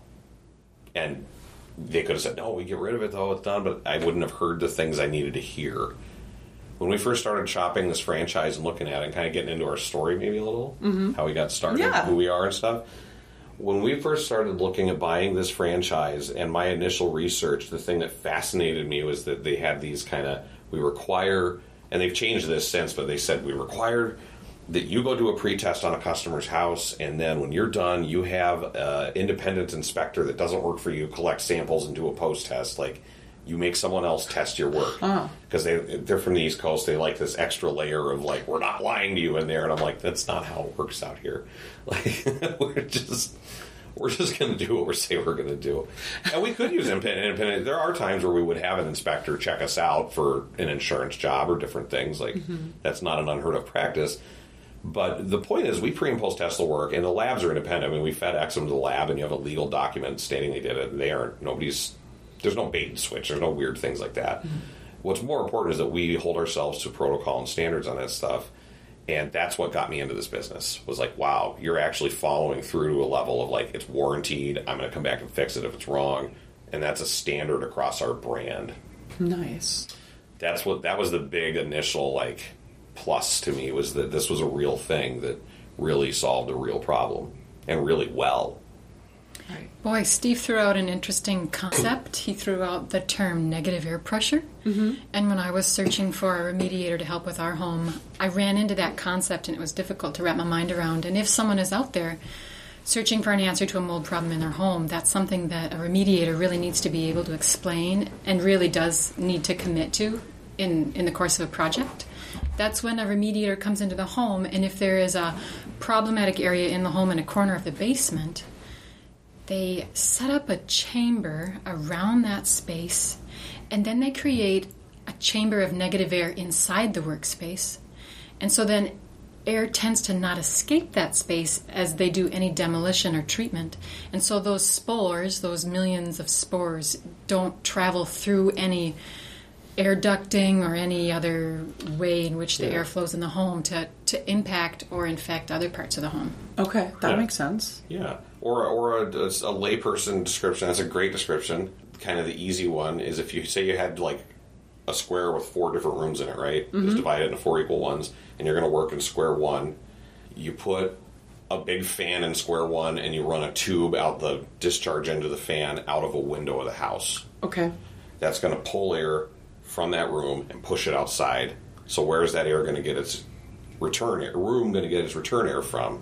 And they could have said, no, we get rid of it though, it's done. But I wouldn't have heard the things I needed to hear. When we first started shopping this franchise and looking at it and kind of getting into our story maybe a little, mm-hmm. how we got started, Yeah. who we are and stuff. When we first started looking at buying this franchise and my initial research, the thing that fascinated me was that they had these kind of, we require, and they've changed this since, but they said we require that you go do a pre-test on a customer's house, and then when you're done, you have an independent inspector that doesn't work for you collect samples and do a post-test. Like, you make someone else test your work. Because they, they're from the East Coast. They like this extra layer of, like, we're not lying to you in there. And I'm like, that's not how it works out here. Like, we're just... We're just going to do what we say we're going to do. And we could use independent, independent. There are times where we would have an inspector check us out for an insurance job or different things. Like, mm-hmm. that's not an unheard of practice. But the point is, we pre- and post-test the work, and the labs are independent. I mean, we FedEx them to the lab, and you have a legal document stating they did it. They aren't, nobody's, there's no bait and switch. There's no weird things like that. Mm-hmm. What's more important is that we hold ourselves to protocol and standards on that stuff. And that's what got me into this business, was like, wow, you're actually following through to a level of like, it's warranted, I'm going to come back and fix it if it's wrong. And that's a standard across our brand. Nice. That's what, that was the big initial like plus to me, was that this was a real thing that really solved a real problem and really well. Right. Boy, Steve threw out an interesting concept. He threw out the term negative air pressure. Mm-hmm. And when I was searching for a remediator to help with our home, I ran into that concept, and it was difficult to wrap my mind around. And if someone is out there searching for an answer to a mold problem in their home, that's something that a remediator really needs to be able to explain and really does need to commit to in, in the course of a project. That's when a remediator comes into the home, and if there is a problematic area in the home in a corner of the basement, they set up a chamber around that space, and then they create a chamber of negative air inside the workspace. And so then air tends to not escape that space as they do any demolition or treatment. And so those spores, those millions of spores, don't travel through any air ducting or any other way in which the Yeah. air flows in the home to, to impact or infect other parts of the home. Okay, that Yeah. makes sense. Yeah, or or a, a layperson description. That's a great description. Kind of the easy one is if you say you had like a square with four different rooms in it, right? Mm-hmm. Just divide it into four equal ones, and you're going to work in square one. You put a big fan in square one, and you run a tube out the discharge end of the fan out of a window of the house. Okay. That's going to pull air from that room and push it outside. So where is that air going to get its return air? Room going to get its return air from?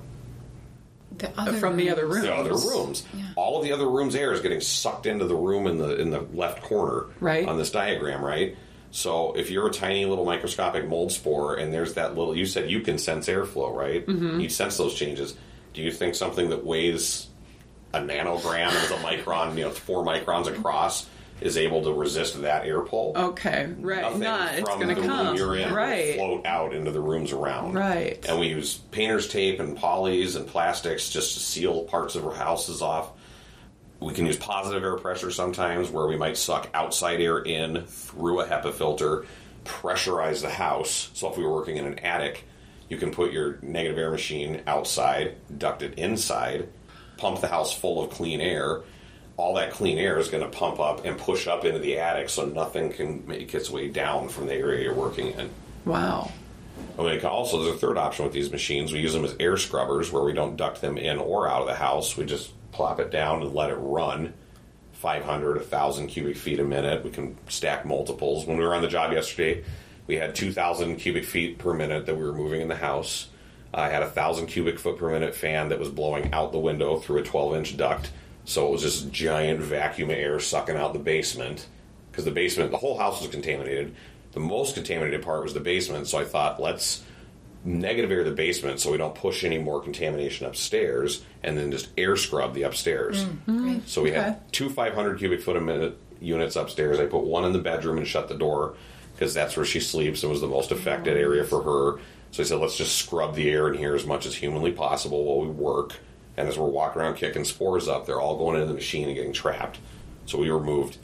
The other From the other rooms. room. The other rooms. Yeah. All of the other rooms' air is getting sucked into the room in the in the left corner Right. on this diagram, right? So if you're a tiny little microscopic mold spore and there's that little, you said you can sense airflow, right? Mm-hmm. You sense those changes. Do you think something that weighs a nanogram as a micron, you know, four microns across, is able to resist that air pull? Okay, right. Nothing Not, it's from going the to come. room you're in Right. will float out into the rooms around. Right. And we use painter's tape and polys and plastics just to seal parts of our houses off. We can use positive air pressure sometimes where we might suck outside air in through a HEPA filter, pressurize the house. So if we were working in an attic, you can put your negative air machine outside, duct it inside, pump the house full of clean air. All that clean air is going to pump up and push up into the attic so nothing can make its way down from the area you're working in. Wow. And we can also, there's a third option with these machines. We use them as air scrubbers where we don't duct them in or out of the house. We just plop it down and let it run. five hundred, one thousand cubic feet a minute. We can stack multiples. When we were on the job yesterday, we had two thousand cubic feet per minute that we were moving in the house. I had a one thousand cubic foot per minute fan that was blowing out the window through a twelve inch duct. So it was just giant vacuum air sucking out the basement. Because the basement, the whole house was contaminated. The most contaminated part was the basement. So I thought, let's negative air the basement so we don't push any more contamination upstairs, and then just air scrub the upstairs. Mm-hmm. So we Okay. had two five hundred cubic foot a minute units upstairs. I put one in the bedroom and shut the door because that's where she sleeps and was the most affected area for her. So I said, let's just scrub the air in here as much as humanly possible while we work. And as we're walking around kicking spores up, they're all going into the machine and getting trapped. So we removed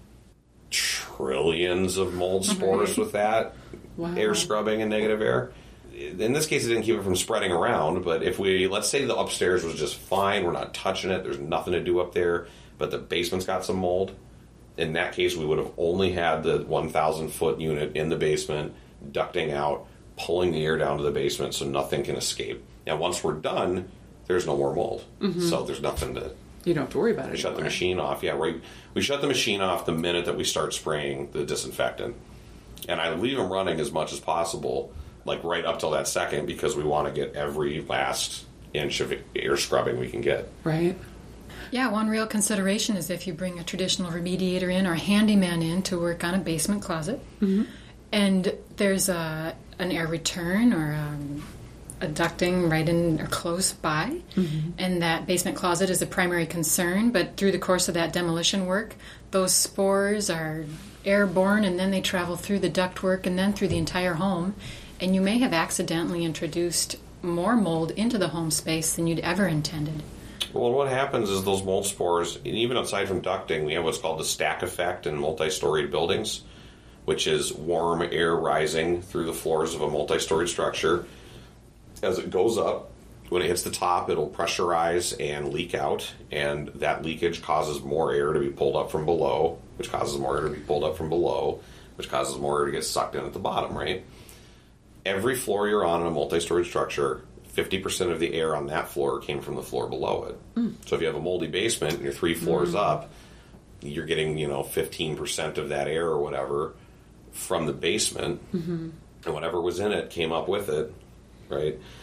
trillions of mold spores with that Wow. air scrubbing and negative air. In this case, it didn't keep it from spreading around, but if we, let's say the upstairs was just fine, we're not touching it, there's nothing to do up there, but the basement's got some mold, in that case, we would have only had the one thousand foot unit in the basement, ducting out, pulling the air down to the basement so nothing can escape. Now, once we're done, there's no more mold. Mm-hmm. So there's nothing to... You don't have to worry about it Shut anymore. the machine off. Yeah, right. We shut the machine off the minute that we start spraying the disinfectant. And I leave them running as much as possible, like right up till that second, because we want to get every last inch of air scrubbing we can get. Right. Yeah, one real consideration is if you bring a traditional remediator in or a handyman in to work on a basement closet, mm-hmm. and there's a an air return or um, a ducting right in or close by, mm-hmm. and that basement closet is a primary concern, but through the course of that demolition work, those spores are airborne and then they travel through the ductwork and then through the entire home, and you may have accidentally introduced more mold into the home space than you'd ever intended. Well, what happens is those mold spores, and even aside from ducting, we have what's called the stack effect in multi-storied buildings, which is warm air rising through the floors of a multi-storied structure. As it goes up, when it hits the top, it'll pressurize and leak out, and that leakage causes more air to be pulled up from below, which causes more air to be pulled up from below, which causes more air to get sucked in at the bottom, right? Every floor you're on in a multi-storied structure, fifty percent of the air on that floor came from the floor below it. Mm. So if you have a moldy basement and you're three floors mm. up, you're getting, you know, fifteen percent of that air or whatever from the basement, mm-hmm. and whatever was in it came up with it, right?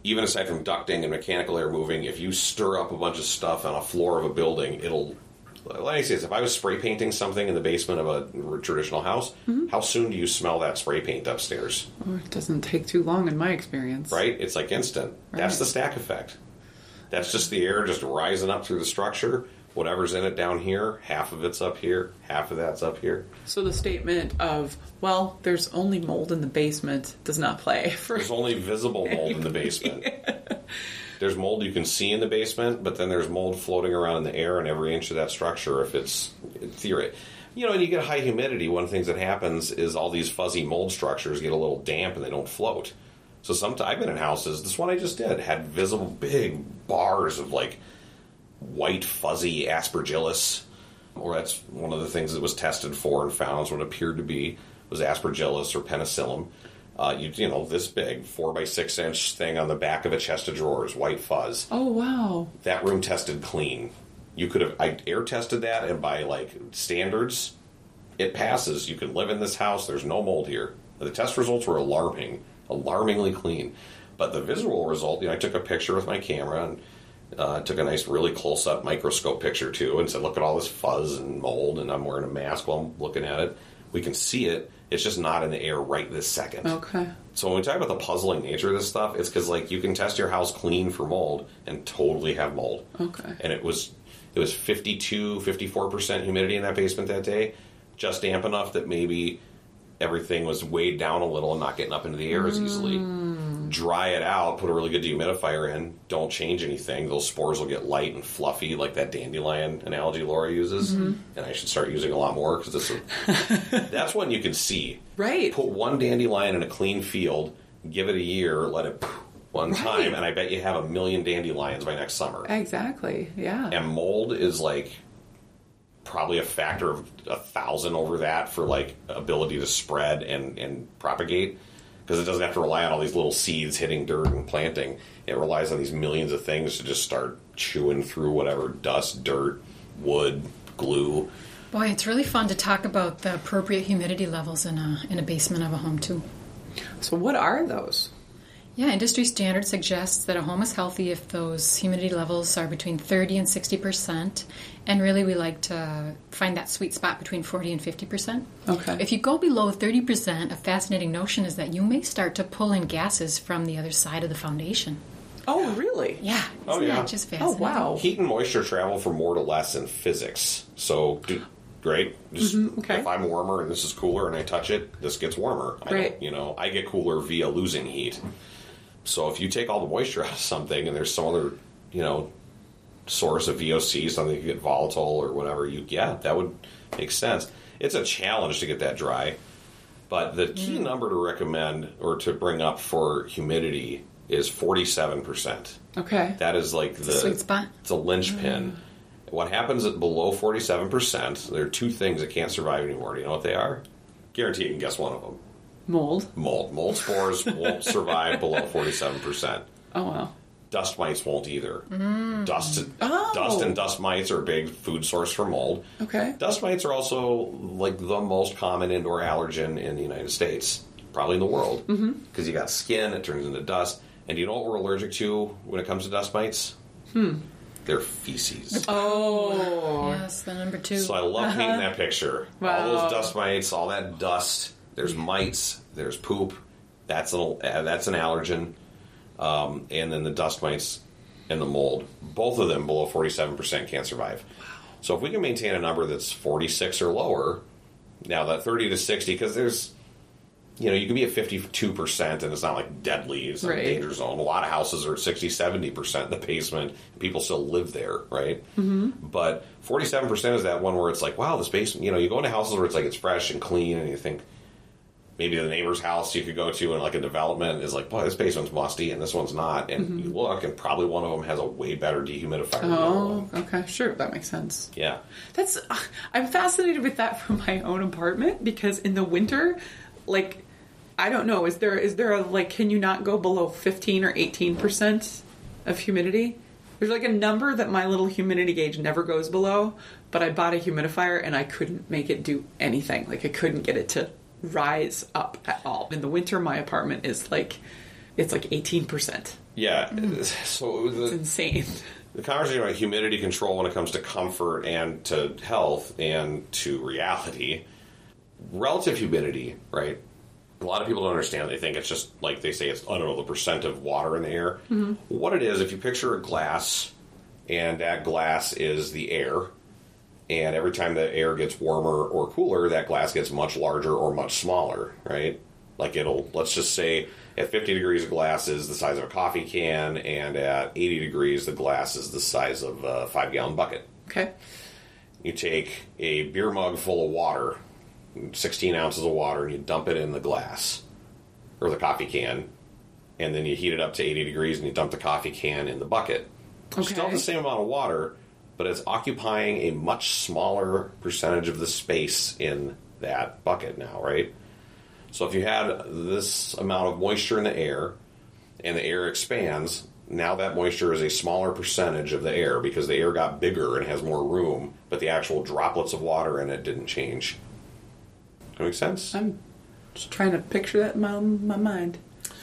even aside from ducting and mechanical air moving, if you stir up a bunch of stuff on a floor of a building, it'll... Let me say this. If I was spray painting something in the basement of a traditional house, mm-hmm. how soon do you smell that spray paint upstairs? Oh, it doesn't take too long in my experience. Right? It's like instant. Right. That's the stack effect. That's just the air just rising up through the structure. Whatever's in it down here, half of it's up here, half of that's up here. So the statement of, well, there's only mold in the basement does not play. For there's only visible mold in the basement. Yeah. There's mold you can see in the basement, but then there's mold floating around in the air in every inch of that structure if it's theory. You know, and you get high humidity, one of the things that happens is all these fuzzy mold structures get a little damp and they don't float. So sometimes I've been in houses, this one I just did, had visible big bars of like white fuzzy aspergillus, or that's one of the things that was tested for and found what appeared to be was aspergillus or penicillium. Uh, you, you know, this big, four by six inch thing on the back of a chest of drawers, white fuzz. Oh, wow. That room tested clean. You could have, I air tested that, and by, like, standards, it passes. You can live in this house. There's no mold here. The test results were alarming, alarmingly clean. But the visual result, you know, I took a picture with my camera and uh, took a nice, really close-up microscope picture, too, and said, look at all this fuzz and mold, and I'm wearing a mask while I'm looking at it. We can see it. It's just not in the air right this second. Okay. So when we talk about the puzzling nature of this stuff, it's because like you can test your house clean for mold and totally have mold. Okay. And it was it was fifty-two, fifty-four percent humidity in that basement that day, just damp enough that maybe everything was weighed down a little and not getting up into the air mm. as easily. Dry it out, put a really good dehumidifier in, don't change anything. Those spores will get light and fluffy like that dandelion analogy Laura uses. Mm-hmm. And I should start using a lot more because this is, that's one you can see. Right. Put one dandelion in a clean field, give it a year, let it one right. time, and I bet you have a million dandelions by next summer. Exactly, yeah. And mold is like probably a factor of a thousand over that for like ability to spread and, and propagate. Because it doesn't have to rely on all these little seeds hitting dirt and planting. It relies on these millions of things to just start chewing through whatever dust, dirt, wood, glue. Boy, it's really fun to talk about the appropriate humidity levels in a in a basement of a home, too. So what are those? Yeah, industry standard suggests that a home is healthy if those humidity levels are between thirty and sixty percent. And really, we like to find that sweet spot between forty and fifty percent. Okay. If you go below thirty percent, a fascinating notion is that you may start to pull in gases from the other side of the foundation. Oh, really? Yeah. Isn't oh, yeah. that just fascinating? Oh, wow. Heat and moisture travel from more to less in physics. So, do, great. Just, mm-hmm, okay. If I'm warmer and this is cooler and I touch it, this gets warmer. I right. don't, you know, I get cooler via losing heat. So if you take all the moisture out of something and there's some other, you know, source of V O C, something that could get volatile or whatever, you get, that would make sense. It's a challenge to get that dry. But the key mm. number to recommend or to bring up for humidity is forty-seven percent. Okay. That is like the sweet spot. It's a linchpin. Mm. What happens at below forty-seven percent, there are two things that can't survive anymore. Do you know what they are? Guarantee you can guess one of them. Mold. Mold. Mold spores won't survive below forty-seven percent. Oh, wow. Dust mites won't either. Mm. Dust, oh. dust and dust mites are a big food source for mold. Okay. Dust mites are also like the most common indoor allergen in the United States, probably in the world, because mm-hmm. you got skin, it turns into dust. And do you know what we're allergic to when it comes to dust mites? Hmm. They're feces. Oh. Yes, the number two. So I love uh-huh. painting that picture. Wow. All those dust mites, all that dust. There's mites. There's poop. That's an uh, that's an allergen. Um, and then the dust mites and the mold. Both of them below forty-seven percent can't survive. Wow. So if we can maintain a number that's forty-six or lower, now that thirty to sixty, because there's, you know, you can be at fifty-two percent and it's not like deadly. It's not right. a danger zone. A lot of houses are at sixty, seventy percent in the basement. People still live there, right? Mm-hmm. But forty-seven percent is that one where it's like, wow, this basement, you know, you go into houses where it's like it's fresh and clean and you think, maybe the neighbor's house you could go to in like a development is like, boy, this basement's musty and this one's not. And mm-hmm. you look, and probably one of them has a way better dehumidifier. Oh, okay, sure, that makes sense. Yeah, that's. Uh, I'm fascinated with that for my own apartment because in the winter, like, I don't know, is there is there a like, can you not go below fifteen or eighteen percent of humidity? There's like a number that my little humidity gauge never goes below, but I bought a humidifier and I couldn't make it do anything. Like I couldn't get it to rise up at all. In the winter, my apartment is like, it's like eighteen percent. Yeah. Mm. So the, it's insane. The conversation about humidity control when it comes to comfort and to health and to reality, relative humidity, right? A lot of people don't understand. They think it's just like they say it's, I don't know, the percent of water in the air. Mm-hmm. What it is, if you picture a glass, and that glass is the air, and every time the air gets warmer or cooler, that glass gets much larger or much smaller, right? Like it'll, let's just say at fifty degrees, the glass is the size of a coffee can, and at eighty degrees, the glass is the size of a five-gallon bucket. Okay. You take a beer mug full of water, sixteen ounces of water, and you dump it in the glass, or the coffee can, and then you heat it up to eighty degrees, and you dump the coffee can in the bucket. Okay. Still the same amount of water, but it's occupying a much smaller percentage of the space in that bucket now, right? So if you had this amount of moisture in the air, and the air expands, now that moisture is a smaller percentage of the air because the air got bigger and has more room, but the actual droplets of water in it didn't change. Does that make sense? I'm just trying to picture that in my, my mind.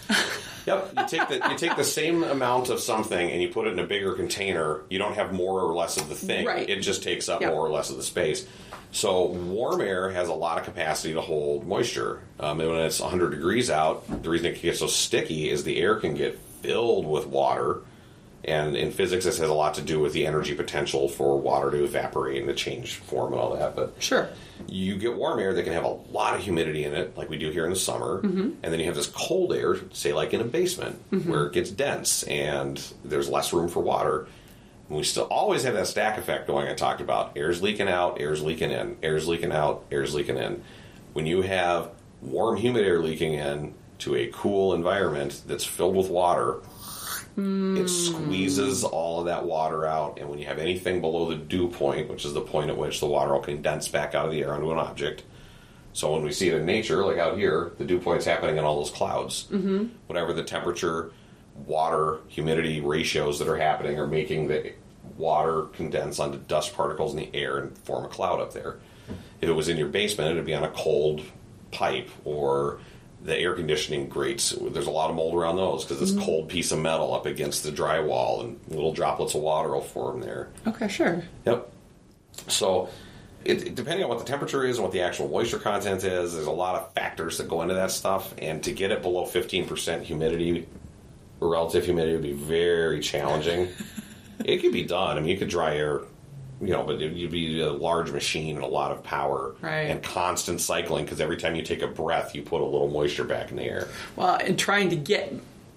Yep, you take the you take the same amount of something and you put it in a bigger container. You don't have more or less of the thing. Right. It just takes up Yep. more or less of the space. So warm air has a lot of capacity to hold moisture. Um, and when it's one hundred degrees out, the reason it can get so sticky is the air can get filled with water. And in physics, this has a lot to do with the energy potential for water to evaporate and to change form and all that. But Sure. you get warm air that can have a lot of humidity in it, like we do here in the summer. Mm-hmm. And then you have this cold air, say like in a basement, mm-hmm. where it gets dense and there's less room for water. And we still always have that stack effect going I talked about. Air's leaking out, air's leaking in, air's leaking out, air's leaking in. When you have warm, humid air leaking in to a cool environment that's filled with water, it squeezes all of that water out, and when you have anything below the dew point, which is the point at which the water will condense back out of the air onto an object. So when we see it in nature, like out here, the dew point's happening in all those clouds. Mm-hmm. Whatever the temperature, water, humidity ratios that are happening are making the water condense onto dust particles in the air and form a cloud up there. If it was in your basement, it would be on a cold pipe, or the air conditioning grates. There's a lot of mold around those because this mm-hmm. cold piece of metal up against the drywall, and little droplets of water will form there. Okay, sure. Yep. So, it, depending on what the temperature is and what the actual moisture content is, there's a lot of factors that go into that stuff. And to get it below fifteen percent humidity, or relative humidity, would be very challenging. It could be done. I mean, you could dry air, you know, but you'd be a large machine and a lot of power, right, and constant cycling, because every time you take a breath, you put a little moisture back in the air. Well, and trying to get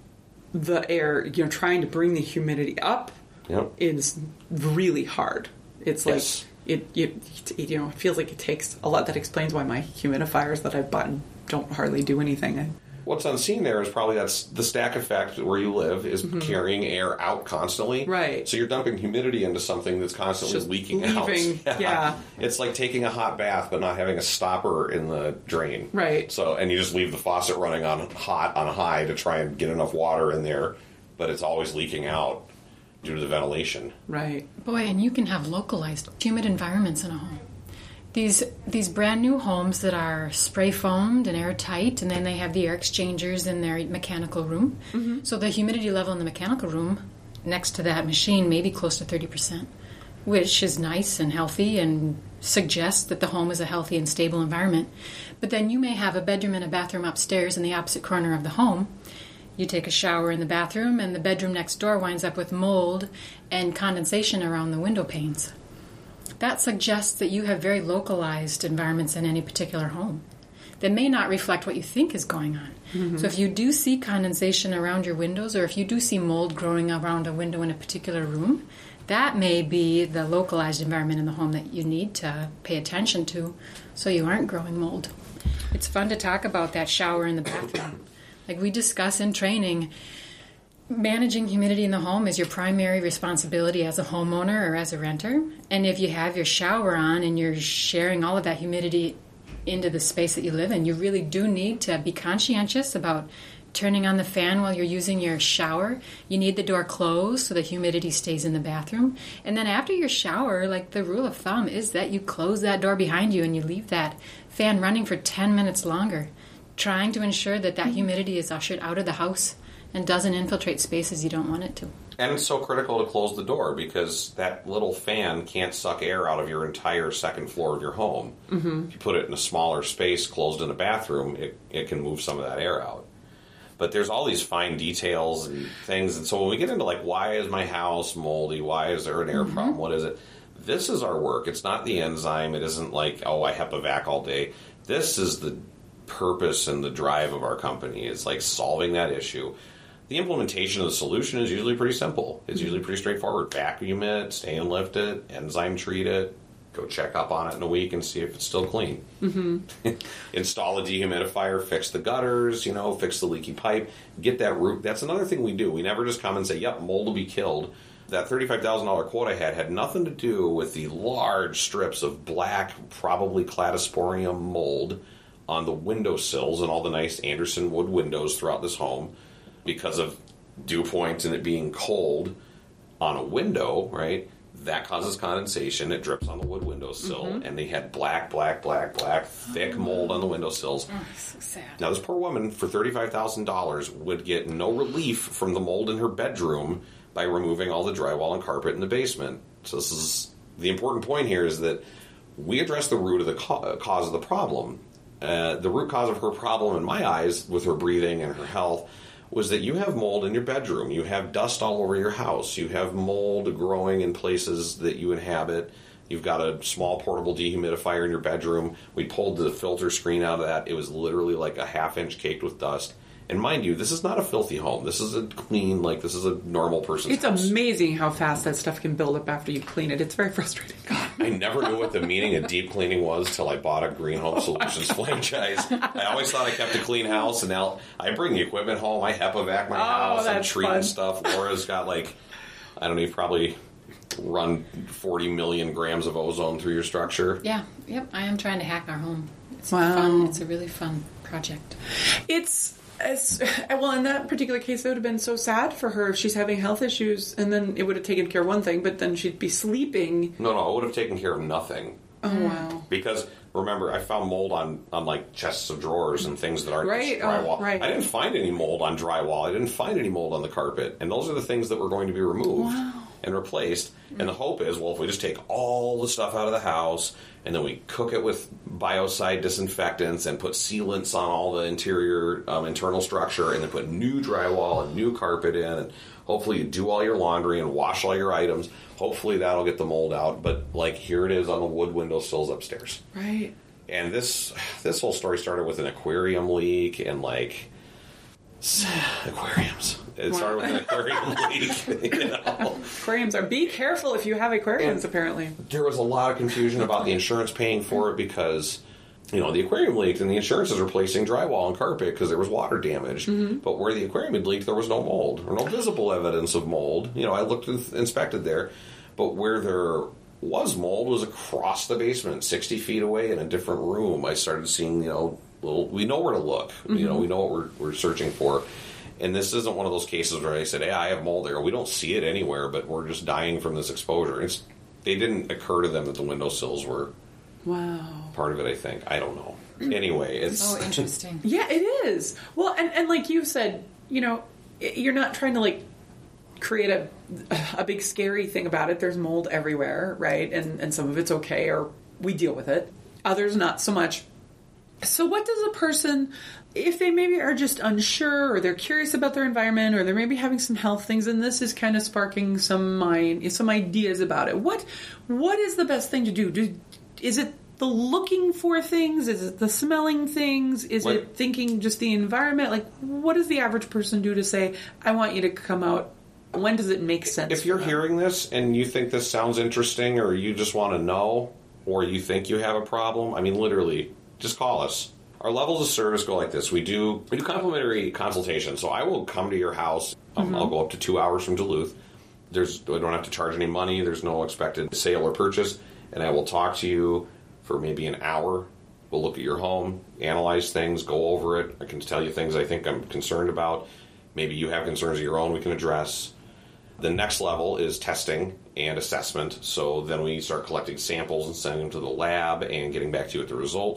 the air, you know, trying to bring the humidity up, yep. is really hard. It's like yes. it, it, it, you know, it feels like it takes a lot. That explains why my humidifiers that I've bought don't hardly do anything. I, What's unseen there is probably that's the stack effect where you live is mm-hmm. carrying air out constantly. Right. So you're dumping humidity into something that's constantly just leaking leaving, out. Yeah. It's like taking a hot bath but not having a stopper in the drain. Right. So and you just leave the faucet running on hot on high to try and get enough water in there, but it's always leaking out due to the ventilation. Right. Boy, and you can have localized humid environments in a home. These these brand new homes that are spray foamed and airtight, and then they have the air exchangers in their mechanical room. Mm-hmm. So the humidity level in the mechanical room next to that machine may be close to thirty percent, which is nice and healthy and suggests that the home is a healthy and stable environment. But then you may have a bedroom and a bathroom upstairs in the opposite corner of the home. You take a shower in the bathroom, and the bedroom next door winds up with mold and condensation around the window panes. That suggests that you have very localized environments in any particular home that may not reflect what you think is going on. Mm-hmm. So if you do see condensation around your windows, or if you do see mold growing around a window in a particular room, that may be the localized environment in the home that you need to pay attention to so you aren't growing mold. It's fun to talk about that shower in the bathroom. Like we discuss in training, managing humidity in the home is your primary responsibility as a homeowner or as a renter. And if you have your shower on and you're sharing all of that humidity into the space that you live in, you really do need to be conscientious about turning on the fan while you're using your shower. You need the door closed so the humidity stays in the bathroom. And then after your shower, like the rule of thumb is that you close that door behind you and you leave that fan running for ten minutes longer, trying to ensure that that humidity is ushered out of the house and doesn't infiltrate spaces you don't want it to. And it's so critical to close the door because that little fan can't suck air out of your entire second floor of your home. Mm-hmm. If you put it in a smaller space closed in a bathroom, it, it can move some of that air out. But there's all these fine details and things. And so when we get into, like, why is my house moldy? Why is there an air mm-hmm. problem? What is it? This is our work. It's not the enzyme. It isn't like, oh, I HEPA-vac all day. This is the purpose and the drive of our company. It's like solving that issue. The implementation of the solution is usually pretty simple. It's usually pretty straightforward. Vacuum it, stay and lift it, enzyme treat it, go check up on it in a week and see if it's still clean. Mm-hmm. Install a dehumidifier, fix the gutters, you know, fix the leaky pipe, get that root. That's another thing we do. We never just come and say, yep, mold will be killed. That thirty-five thousand dollars quote I had had nothing to do with the large strips of black, probably cladosporium mold on the windowsills and all the nice Anderson wood windows throughout this home because of dew points and it being cold on a window, right? That causes condensation. It drips on the wood windowsill. Mm-hmm. And they had black, black, black, black, thick mold on the windowsills. Oh, so sad. Now, this poor woman, for thirty-five thousand dollars, would get no relief from the mold in her bedroom by removing all the drywall and carpet in the basement. So this is the important point here is that we address the root of the ca- cause of the problem. Uh, the root cause of her problem, in my eyes, with her breathing and her health, was that you have mold in your bedroom. You have dust all over your house. You have mold growing in places that you inhabit. You've got a small portable dehumidifier in your bedroom. We pulled the filter screen out of that. It was literally like a half inch caked with dust. And mind you, this is not a filthy home. This is a clean, like, this is a normal person's It's house. amazing how fast that stuff can build up after you clean it. It's very frustrating. I never knew what the meaning of deep cleaning was till I bought a Green Home Solutions franchise. I always thought I kept a clean house, and now I bring the equipment home. I HEPA-vac my Oh, house. I'm that's treating fun. stuff. Laura's got, like, I don't know, you've probably run forty million grams of ozone through your structure. Yeah, yep, I am trying to hack our home. It's Wow. fun. It's a really fun project. It's, it's well, in that particular case, it would have been so sad for her if she's having health issues, and then it would have taken care of one thing, but then she'd be sleeping. No, no, it would have taken care of nothing. Oh, wow. Because, remember, I found mold on, on like, chests of drawers and things that aren't Right, just drywall. oh, right. I didn't find any mold on drywall. I didn't find any mold on the carpet. And those are the things that were going to be removed Wow. and replaced. And the hope is, well, if we just take all the stuff out of the house and then we cook it with biocide disinfectants and put sealants on all the interior, um, internal structure, and then put new drywall and new carpet in, and hopefully you do all your laundry and wash all your items. Hopefully that'll get the mold out. But, like, here it is on the wood windowsills upstairs. Right. And this this whole story started with an aquarium leak and, like, aquariums. It Wow. started with an aquarium leak. You know? Aquariums are, be careful if you have aquariums, And apparently. There was a lot of confusion about the insurance paying for it because, you know, the aquarium leaked and the insurance is replacing drywall and carpet because there was water damage. Mm-hmm. But where the aquarium had leaked, there was no mold or no visible evidence of mold. You know, I looked and inspected there. But where there was mold was across the basement, sixty feet away in a different room. I started seeing, you know, little, we know where to look. Mm-hmm. You know, we know what we're, we're searching for. And this isn't one of those cases where I said, hey, I have mold there. We don't see it anywhere, but we're just dying from this exposure. It's, they didn't occur to them that the windowsills were Wow. part of it, I think. I don't know. Anyway, it's... Oh, interesting. Yeah, it is. Well, and, and like you said, you know, you're not trying to, like, create a a big scary thing about it. There's mold everywhere, right? And and some of it's okay, or we deal with it. Others not so much. So what does a person, if they maybe are just unsure, or they're curious about their environment, or they're maybe having some health things, and this is kind of sparking some mind, some ideas about it. What what is the best thing to do? do is it the looking for things? Is it the smelling things? Is What- it thinking just the environment? Like, what does the average person do to say, I want you to come out? When does it make sense? If you're for them? hearing this and you think this sounds interesting or you just want to know or you think you have a problem, I mean, literally, just call us. Our levels of service go like this. We do we do complimentary consultations. So I will come to your house. Um, Mm-hmm. I'll go up to two hours from Duluth. There's I don't have to charge any money. There's no expected sale or purchase. And I will talk to you for maybe an hour. We'll look at your home, analyze things, go over it. I can tell you things I think I'm concerned about. Maybe you have concerns of your own we can address. The next level is testing and assessment. So then we start collecting samples and sending them to the lab and getting back to you with the results.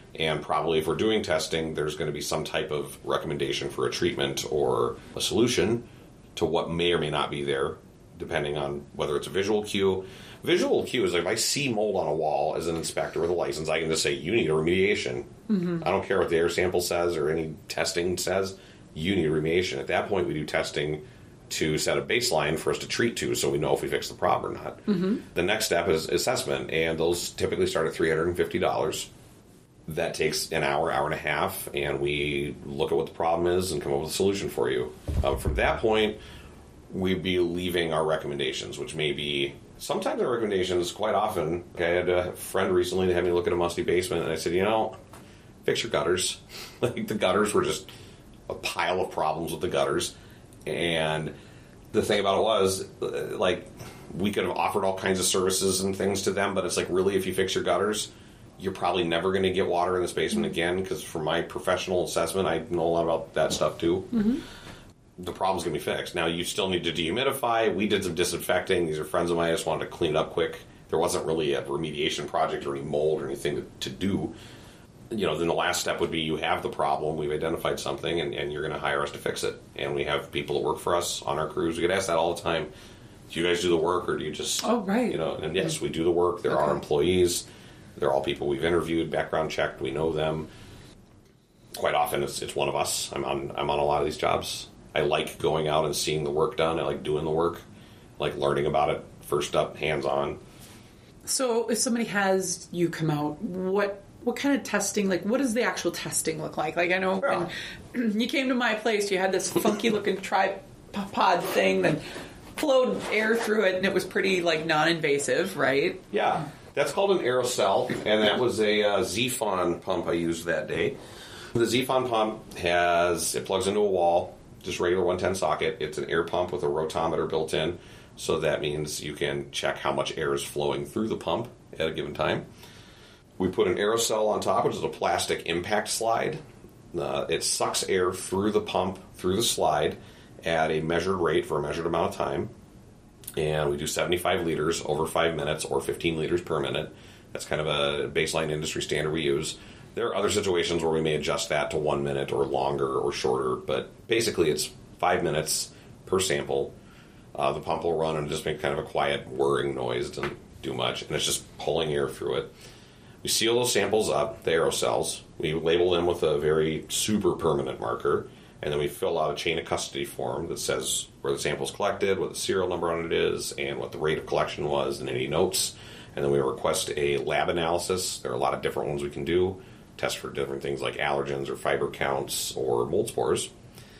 And probably if we're doing testing, there's going to be some type of recommendation for a treatment or a solution to what may or may not be there, depending on whether it's a visual cue. Visual cue is like if I see mold on a wall as an inspector with a license, I can just say, you need a remediation. Mm-hmm. I don't care what the air sample says or any testing says, you need a remediation. At that point, we do testing to set a baseline for us to treat to so we know if we fix the problem or not. Mm-hmm. The next step is assessment, and those typically start at three hundred fifty dollars. That takes an hour, hour and a half, and we look at what the problem is and come up with a solution for you. Um, from that point, we'd be leaving our recommendations, which may be, sometimes our recommendations, quite often, okay, I had a friend recently that had me look at a musty basement, and I said, you know, fix your gutters. Like, the gutters were just a pile of problems with the gutters. And the thing about it was, like, we could have offered all kinds of services and things to them, but it's like, really, if you fix your gutters, you're probably never going to get water in this basement again, because from my professional assessment, I know a lot about that stuff too. Mm-hmm. The problem's going to be fixed. Now, you still need to dehumidify. We did some disinfecting. These are friends of mine. I just wanted to clean it up quick. There wasn't really a remediation project or any mold or anything to, to do. You know, then the last step would be you have the problem. We've identified something, and, and you're going to hire us to fix it. And we have people that work for us on our crews. We get asked that all the time. Do you guys do the work, or do you just... Oh, right. You know, and yes, we do the work. They're okay. Our employees. They're all people we've interviewed, background checked. We know them. Quite often, it's it's one of us. I'm on I'm on a lot of these jobs. I like going out and seeing the work done. I like doing the work. I like learning about it. First up, hands on. So, if somebody has you come out, what what kind of testing? Like, what does the actual testing look like? Like, I know yeah. when you came to my place, you had this funky looking tripod thing that flowed air through it, and it was pretty like non-invasive, right? Yeah. That's called an aerosol, and that was a uh, Z-Fon pump I used that day. The Z-Fon pump has, it plugs into a wall, just regular one ten socket. It's an air pump with a rotometer built in, so that means you can check how much air is flowing through the pump at a given time. We put an aerosol on top, which is a plastic impact slide. Uh, it sucks air through the pump, through the slide, at a measured rate for a measured amount of time. And we do seventy-five liters over five minutes or fifteen liters per minute. That's kind of a baseline industry standard we use. There are other situations where we may adjust that to one minute or longer or shorter, but basically it's five minutes per sample. Uh, the pump will run and just make kind of a quiet whirring noise. It doesn't do much, and it's just pulling air through it. We seal those samples up, the aerosols. We label them with a very super permanent marker. And then we fill out a chain of custody form that says where the sample's collected, what the serial number on it is, and what the rate of collection was, and any notes. And then we request a lab analysis. There are a lot of different ones we can do. Test for different things like allergens or fiber counts or mold spores.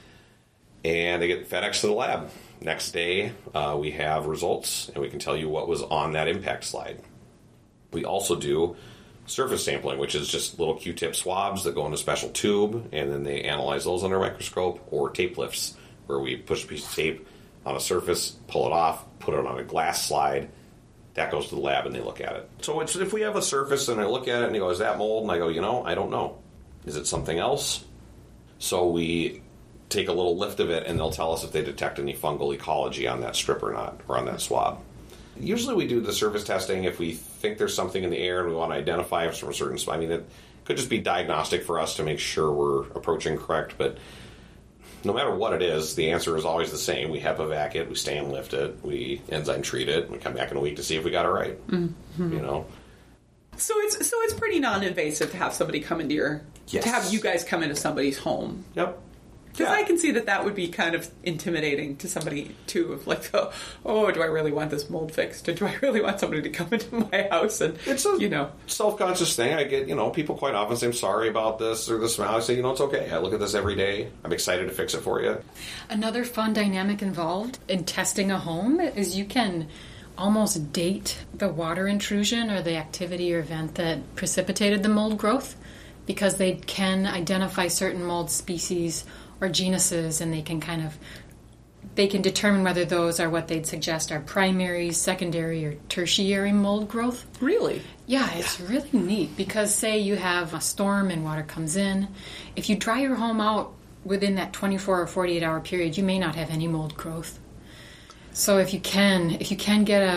And they get FedEx to the lab. Next day, uh, we have results, and we can tell you what was on that impact slide. We also do surface sampling, which is just little Q-tip swabs that go in a special tube, and then they analyze those under a microscope, or tape lifts, where we push a piece of tape on a surface, pull it off, put it on a glass slide. That goes to the lab, and they look at it. So it's, if we have a surface, and I look at it, and they go, is that mold? And I go, you know, I don't know. Is it something else? So we take a little lift of it, and they'll tell us if they detect any fungal ecology on that strip or not, or on that swab. Usually we do the surface testing if we think there's something in the air and we want to identify it from a certain spot. I mean, it could just be diagnostic for us to make sure we're approaching correct, but no matter what it is, the answer is always the same. We HEPA-vac it, we stand lift it, we enzyme treat it, and we come back in a week to see if we got it right. Mm-hmm. You know? So it's so it's pretty non-invasive to have somebody come into your... Yes. To have you guys come into somebody's home. Yep. Because Yeah. I can see that that would be kind of intimidating to somebody, too, of like, oh, oh, do I really want this mold fixed? Or do I really want somebody to come into my house and, It's a you know. self-conscious thing. I get, you know, people quite often say, I'm sorry about this or this smell. I say, you know, it's okay. I look at this every day. I'm excited to fix it for you. Another fun dynamic involved in testing a home is you can almost date the water intrusion or the activity or event that precipitated the mold growth, because they can identify certain mold species or genuses, and they can kind of they can determine whether those are what they'd suggest are primary, secondary, or tertiary mold growth. Really? Yeah, it's really neat, because say you have a storm and water comes in. If you dry your home out within that twenty-four or forty-eight hour period, you may not have any mold growth. So if you can, if you can get a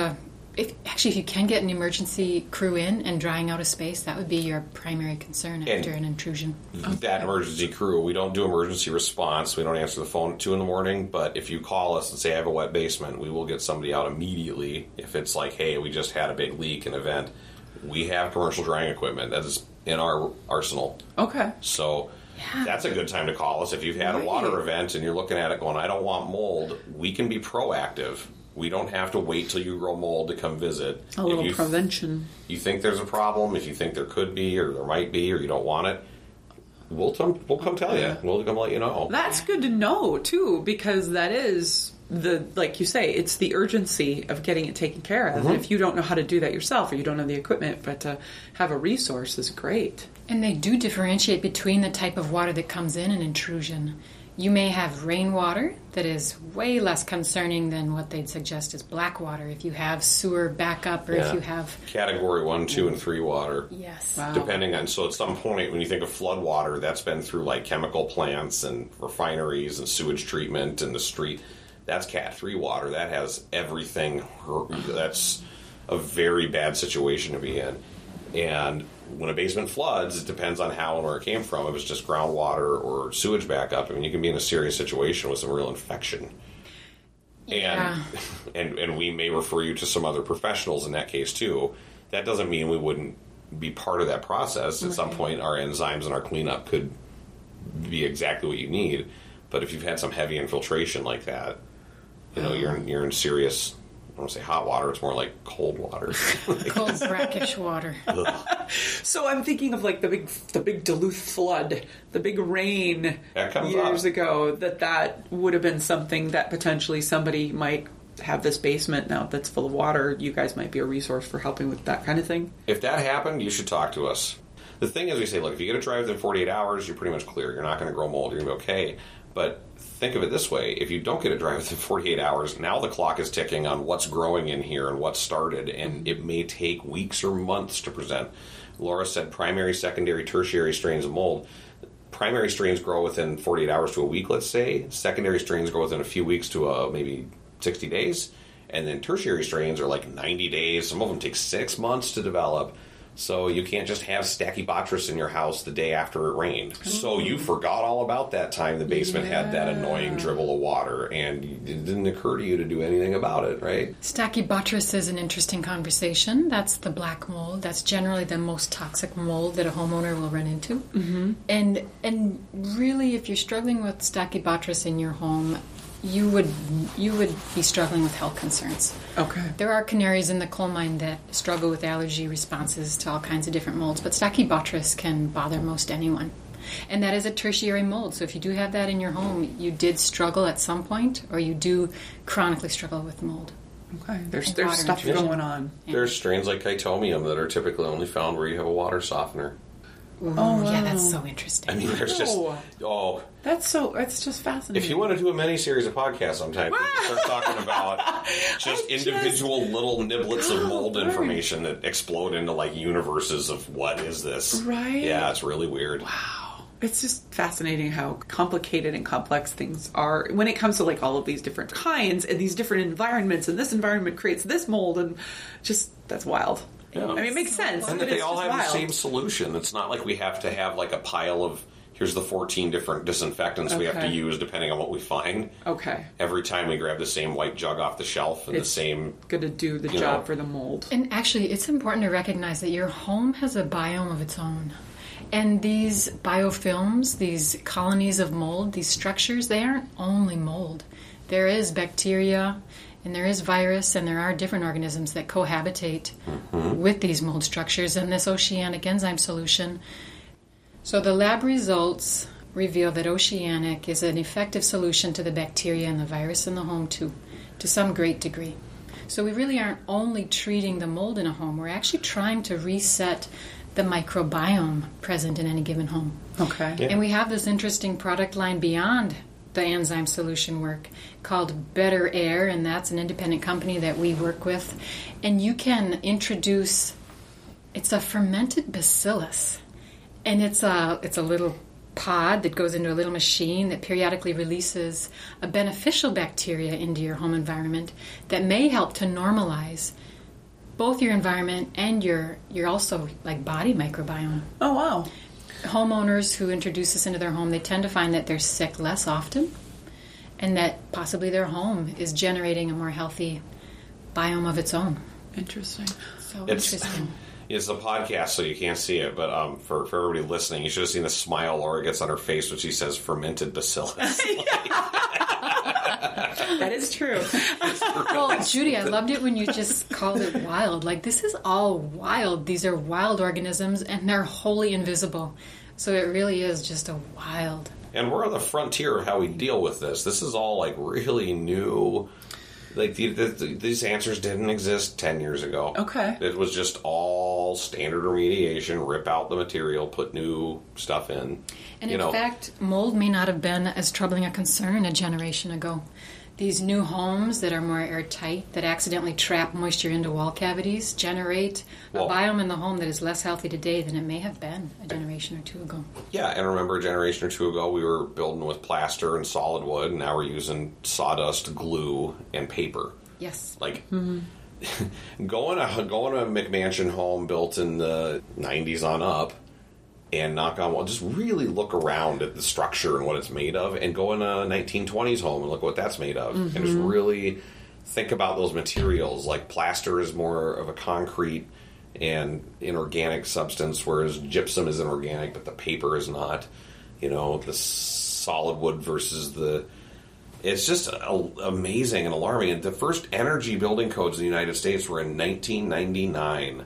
if actually if you can get an emergency crew in and drying out a space, that would be your primary concern after And an intrusion. that emergency crew, we don't do emergency response. We don't answer the phone at two in the morning. But if you call us and say I have a wet basement, we will get somebody out immediately. If it's like, hey, we just had a big leak, an event, we have commercial drying equipment that is in our arsenal. Okay. So Yeah. that's a good time to call us. If you've had Right. a water event and you're looking at it going, I don't want mold, we can be proactive. We don't have to wait till you grow mold to come visit. A If little you, prevention. you think there's a problem, if you think there could be or there might be or you don't want it, we'll, t- we'll come tell you. We'll come let you know. That's good to know too, because that is the, like you say, it's the urgency of getting it taken care of. And if you don't know how to do that yourself, or you don't have the equipment, but to have a resource is great. And they do differentiate between the type of water that comes in an intrusion. You may have rainwater that is way less concerning than what they'd suggest is black water. If you have sewer backup or Yeah. if you have... Category one, two, and three water. Yes. Wow. Depending on, so at some point when you think of flood water, that's been through like chemical plants and refineries and sewage treatment and the street. That's cat three water. That has everything. That's a very bad situation to be in. And when a basement floods, it depends on how and where it came from. If it's just groundwater or sewage backup, I mean, you can be in a serious situation with some real infection. Yeah. And, and and we may refer you to some other professionals in that case too. That doesn't mean we wouldn't be part of that process. At some point, our enzymes and our cleanup could be exactly what you need. But if you've had some heavy infiltration like that, you know, you're in, you're in serious. I don't want to say hot water. It's more like cold water. Cold, brackish water. So I'm thinking of like the big, the big Duluth flood, the big rain That comes years up. ago. That that would have been something that potentially somebody might have this basement now that's full of water. You guys might be a resource for helping with that kind of thing. If that happened, you should talk to us. The thing is, we say, look, if you get a dry within forty-eight hours, you're pretty much clear. You're not going to grow mold. You're going to be okay. But think of it this way. If you don't get it dry within forty-eight hours, now the clock is ticking on what's growing in here and what's started, and it may take weeks or months to present. Laura said primary, secondary, tertiary strains of mold. Primary strains grow within forty-eight hours to a week, let's say. Secondary strains grow within a few weeks to uh, maybe sixty days. And then tertiary strains are like ninety days. Some of them take six months to develop. So you can't just have Stachybotrys in your house the day after it rained. So you forgot all about that time the basement had that annoying dribble of water, and it didn't occur to you to do anything about it, right? Stachybotrys is an interesting conversation. That's the black mold. That's generally the most toxic mold that a homeowner will run into. Mm-hmm. And and really, if you're struggling with Stachybotrys in your home, you would you would be struggling with health concerns. Okay. There are canaries in the coal mine that struggle with allergy responses to all kinds of different molds, but Stachybotrys can bother most anyone. And that is a tertiary mold. So if you do have that in your home, you did struggle at some point, or you do chronically struggle with mold. Okay. There's And there's water stuff intrusion. going on. There's strains like Chitomium that are typically only found where you have a water softener. Ooh, Oh, yeah, wow. that's so interesting. I mean, there's just, Oh. oh, That's so. It's just fascinating. if you want to do a mini-series of podcasts sometime, we can start talking about just I just- individual little niblets of mold Right. information that explode into like universes of what is this? Right. Yeah, it's really weird. Wow. It's just fascinating how complicated and complex things are when it comes to like all of these different kinds and these different environments, and this environment creates this mold, and just that's wild. Yeah. I mean, it makes sense. And but that they it's all just have wild. the same solution. It's not like we have to have like a pile of, here's the fourteen different disinfectants we have to Okay. use depending on what we find. Okay. Every time we grab the same white jug off the shelf and It's the same... Going to do the you job know. for the mold. And actually, it's important to recognize that your home has a biome of its own. And these biofilms, these colonies of mold, these structures, they aren't only mold. There is bacteria, and there is virus, and there are different organisms that cohabitate Mm-hmm. with these mold structures in this oceanic enzyme solution. So the lab results reveal that oceanic is an effective solution to the bacteria and the virus in the home to, to some great degree. So we really aren't only treating the mold in a home, we're actually trying to reset the microbiome present in any given home. Okay. Yeah. And we have this interesting product line beyond the enzyme solution work called Better Air, and that's an independent company that we work with. And you can introduce, it's a fermented bacillus, and it's a it's a little pod that goes into a little machine that periodically releases a beneficial bacteria into your home environment that may help to normalize both your environment and your your also like body microbiome. Oh, wow. Homeowners who introduce this into their home, they tend to find that they're sick less often, and that possibly their home is generating a more healthy biome of its own. Interesting. So It's- interesting. It's a podcast, so you can't see it, but um, for, for everybody listening, you should have seen the smile Laura gets on her face when she says fermented bacillus. That is true. Well, Judy, I loved it when you just called it wild. Like, this is all wild. These are wild organisms, and they're wholly invisible. So it really is just a wild. And we're on the frontier of how we deal with this. This is all, like, really new. Like, the, the, the, these answers didn't exist ten years ago. Okay. It was just all standard remediation, rip out the material, put new stuff in. And you in know, fact, mold may not have been as troubling a concern a generation ago. These new homes that are more airtight, that accidentally trap moisture into wall cavities, generate Well- a biome in the home that is less healthy today than it may have been a generation or two ago. Yeah, and remember a generation or two ago we were building with plaster and solid wood, and now we're using sawdust, glue, and paper. Yes. Like, going a going to a McMansion home built in the nineties on up, and knock on wood, just really look around at the structure and what it's made of, and go in a nineteen twenties home and look what that's made of, and just really think about those materials. Like, plaster is more of a concrete and inorganic substance, whereas gypsum is inorganic, but the paper is not. You know, the solid wood versus the... It's just a, amazing and alarming. And the first energy building codes in the United States were in nineteen ninety-nine.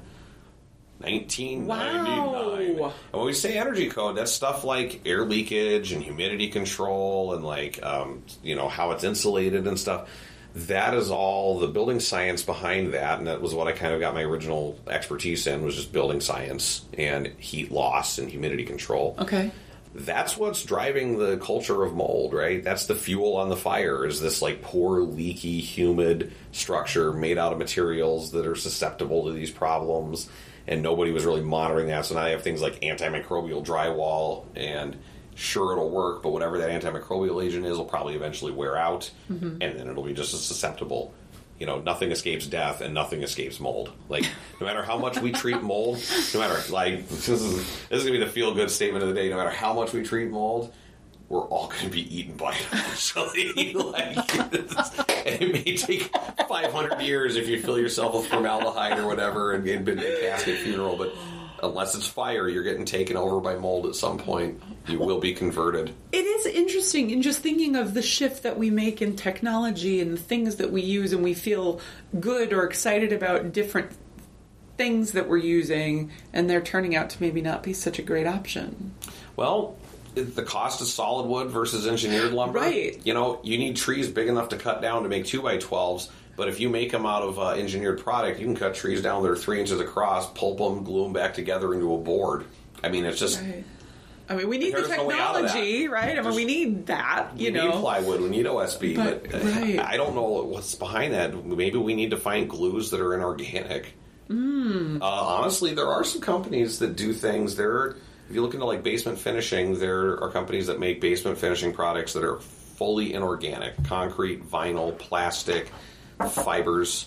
nineteen ninety-nine. Wow. And when we say energy code, that's stuff like air leakage and humidity control and, like, um, you know, how it's insulated and stuff. That is all the building science behind that, and that was what I kind of got my original expertise in, was just building science and heat loss and humidity control. Okay. That's what's driving the culture of mold, right? That's the fuel on the fire, is this, like, poor, leaky, humid structure made out of materials that are susceptible to these problems, and nobody was really monitoring that. So now they have things like antimicrobial drywall, and sure, it'll work, but whatever that antimicrobial agent is will probably eventually wear out, and then it'll be just as susceptible. You know, nothing escapes death and nothing escapes mold. Like, no matter how much we treat mold, no matter, like, this is, this is going to be the feel-good statement of the day, no matter how much we treat mold, we're all going to be eaten by it eventually. Like, and it may take five hundred years if you fill yourself with formaldehyde or whatever and get a casket funeral, but unless it's fire, you're getting taken over by mold at some point. You will be converted. It is interesting in just thinking of the shift that we make in technology and the things that we use, and we feel good or excited about different things that we're using, and they're turning out to maybe not be such a great option. Well, the cost of solid wood versus engineered lumber. Right. You know, you need trees big enough to cut down to make two by twelves, but if you make them out of uh, engineered product, you can cut trees down that are three inches across, pulp them, glue them back together into a board. I mean, it's just... Right. I mean, we need There's the no way out of that. technology, right? I mean, There's- we need that, you we know. need plywood, we need O S B, but, But- uh, right. I don't know what's behind that. Maybe we need to find glues that are inorganic. Mm. Uh, honestly, there are some companies that do things. There, if you look into, like, basement finishing, there are companies that make basement finishing products that are fully inorganic: concrete, vinyl, plastic, fibers.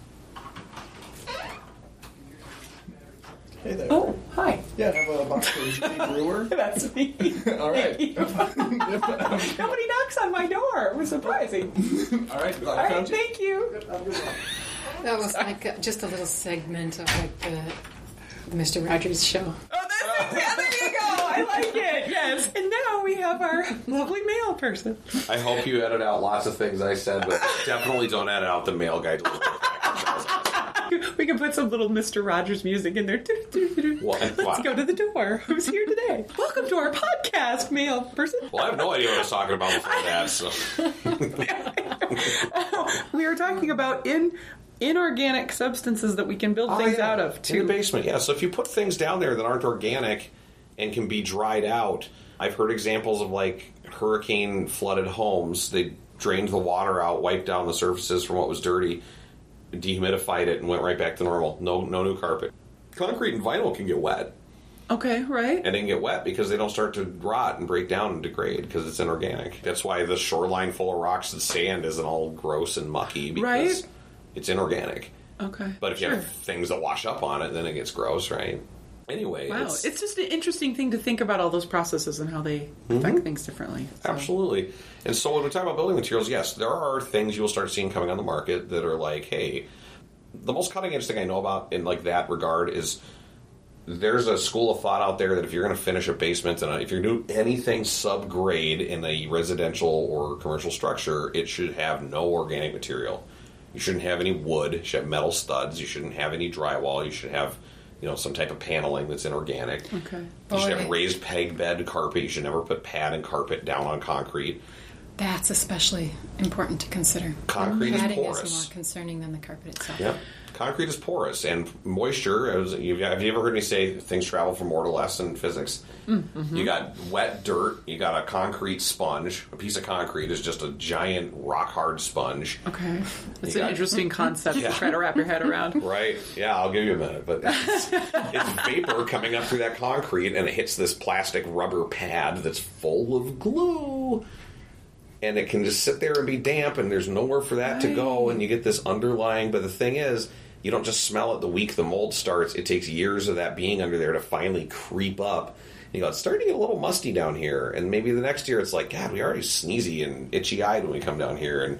Hey there. Oh, hi. Yeah, I have a box for Judy Brewer. That's me. All right. Nobody knocks on my door. It was surprising. All right, glad All I right, found you. thank you. That was like a, just a little segment of like the, the Mister Rogers show. Oh, that's it. Yeah, there you go. I like it. Yes. And now we have our lovely mail person. I hope you edit out lots of things I said, but definitely don't edit out the mail guy. We can put some little Mister Rogers music in there. What? Let's Wow. go to the door. Who's here today? Welcome to our podcast, mail person. Well, I have no idea what I was talking about before that, so... We were talking about in inorganic substances that we can build things Oh, yeah. out of, In too. the basement, yeah. So if you put things down there that aren't organic and can be dried out, I've heard examples of, like, hurricane flooded homes. They drained the water out, wiped down the surfaces from what was dirty, dehumidified it, and went right back to normal. No, no new carpet. Concrete and vinyl can get wet, Okay, right? and they can get wet because they don't start to rot and break down and degrade because it's inorganic. That's why the shoreline full of rocks and sand isn't all gross and mucky, because Right. it's inorganic. Okay. But if you Sure. have things that wash up on it, then it gets gross, right? Anyway, Wow, it's, it's, just an interesting thing to think about all those processes and how they affect things differently. So. absolutely. And so when we talk about building materials, yes, there are things you'll start seeing coming on the market that are like, hey, the most cutting edge thing I know about in like that regard is there's a school of thought out there that if you're going to finish a basement and if you're doing anything subgrade in a residential or commercial structure, it should have no organic material. You shouldn't have any wood. You should have metal studs. You shouldn't have any drywall. You should have, you know, some type of paneling that's inorganic. Okay. You should have Boy. raised peg bed carpet. You should never put pad and carpet down on concrete. That's especially important to consider. Concrete is Padding porous. is more concerning than the carpet itself. Yep. Concrete is porous, and moisture, as you've, have you ever heard me say things travel from more to less in physics? Mm-hmm. You got wet dirt, you got a concrete sponge. A piece of concrete is just a giant rock-hard sponge. Okay. It's You an got- interesting concept Yeah. to try to wrap your head around. Right? Yeah, I'll give you a minute. But it's, it's vapor coming up through that concrete, and it hits this plastic rubber pad that's full of glue. And it can just sit there and be damp, and there's nowhere for that to go, and you get this underlying... But the thing is, you don't just smell it the week the mold starts. It takes years of that being under there to finally creep up. And you go, it's starting to get a little musty down here. And maybe the next year it's like, God, we already sneezy and itchy-eyed when we come down here. And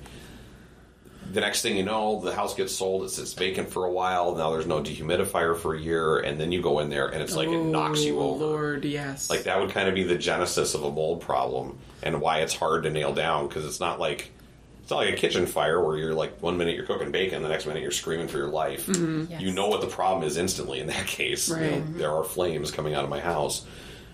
the next thing you know, the house gets sold, it sits vacant for a while, now there's no dehumidifier for a year, and then you go in there and it's like it knocks you Oh, over. Lord, yes. Like that would kind of be the genesis of a mold problem and why it's hard to nail down, because it's not like it's not like a kitchen fire where you're like one minute you're cooking bacon, the next minute you're screaming for your life. Mm-hmm. Yes. You know what the problem is instantly in that case. You know, Right. there are flames coming out of my house.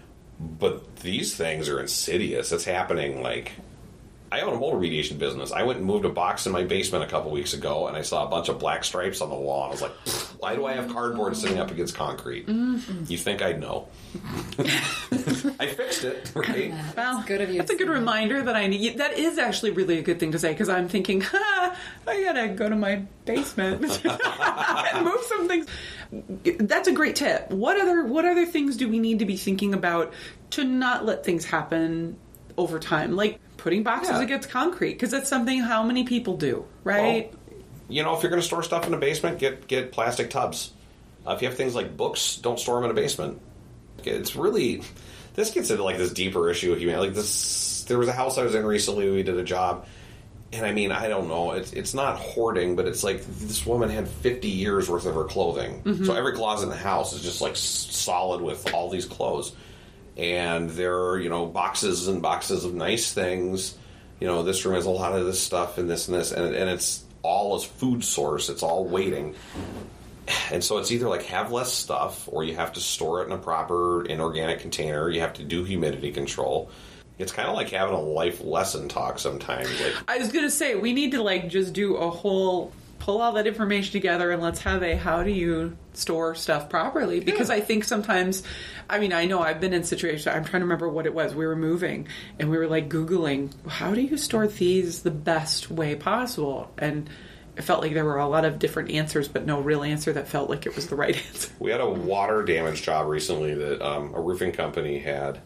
But these things are insidious. It's happening like... I own a mold remediation business. I went and moved a box in my basement a couple weeks ago, and I saw a bunch of black stripes on the wall. And I was like, why do I have cardboard sitting up against concrete? Mm-hmm. You think I'd know. I fixed it, right? Well, good of you that's a to good say that. reminder that I need. That is actually really a good thing to say, because I'm thinking, ha, I gotta go to my basement and move some things. That's a great tip. What other what other things do we need to be thinking about to not let things happen over time? Like putting boxes Yeah. against concrete, because that's something how many people do, right? Well, you know, if you're going to store stuff in a basement, get get plastic tubs. Uh, if you have things like books, don't store them in a basement. It's really... This gets into like this deeper issue of humanity. Like this, there was a house I was in recently. We did a job, and I mean, I don't know. It's it's not hoarding, but it's like this woman had fifty years worth of her clothing. Mm-hmm. So every closet in the house is just like s- solid with all these clothes. And there are, you know, boxes and boxes of nice things. You know, this room has a lot of this stuff and this and this, and, and it's all a food source. It's all waiting. And so it's either like have less stuff, or you have to store it in a proper inorganic container. You have to do humidity control. It's kind of like having a life lesson talk sometimes. Like, I was gonna say we need to like just do a whole pull all that information together and let's have a how do you store stuff properly, because Yeah. I think sometimes, I mean, I know I've been in situations, I'm trying to remember what it was, we were moving and we were like Googling how do you store these the best way possible, and it felt like there were a lot of different answers but no real answer that felt like it was the right answer. we had a water damage job recently that um, a roofing company had.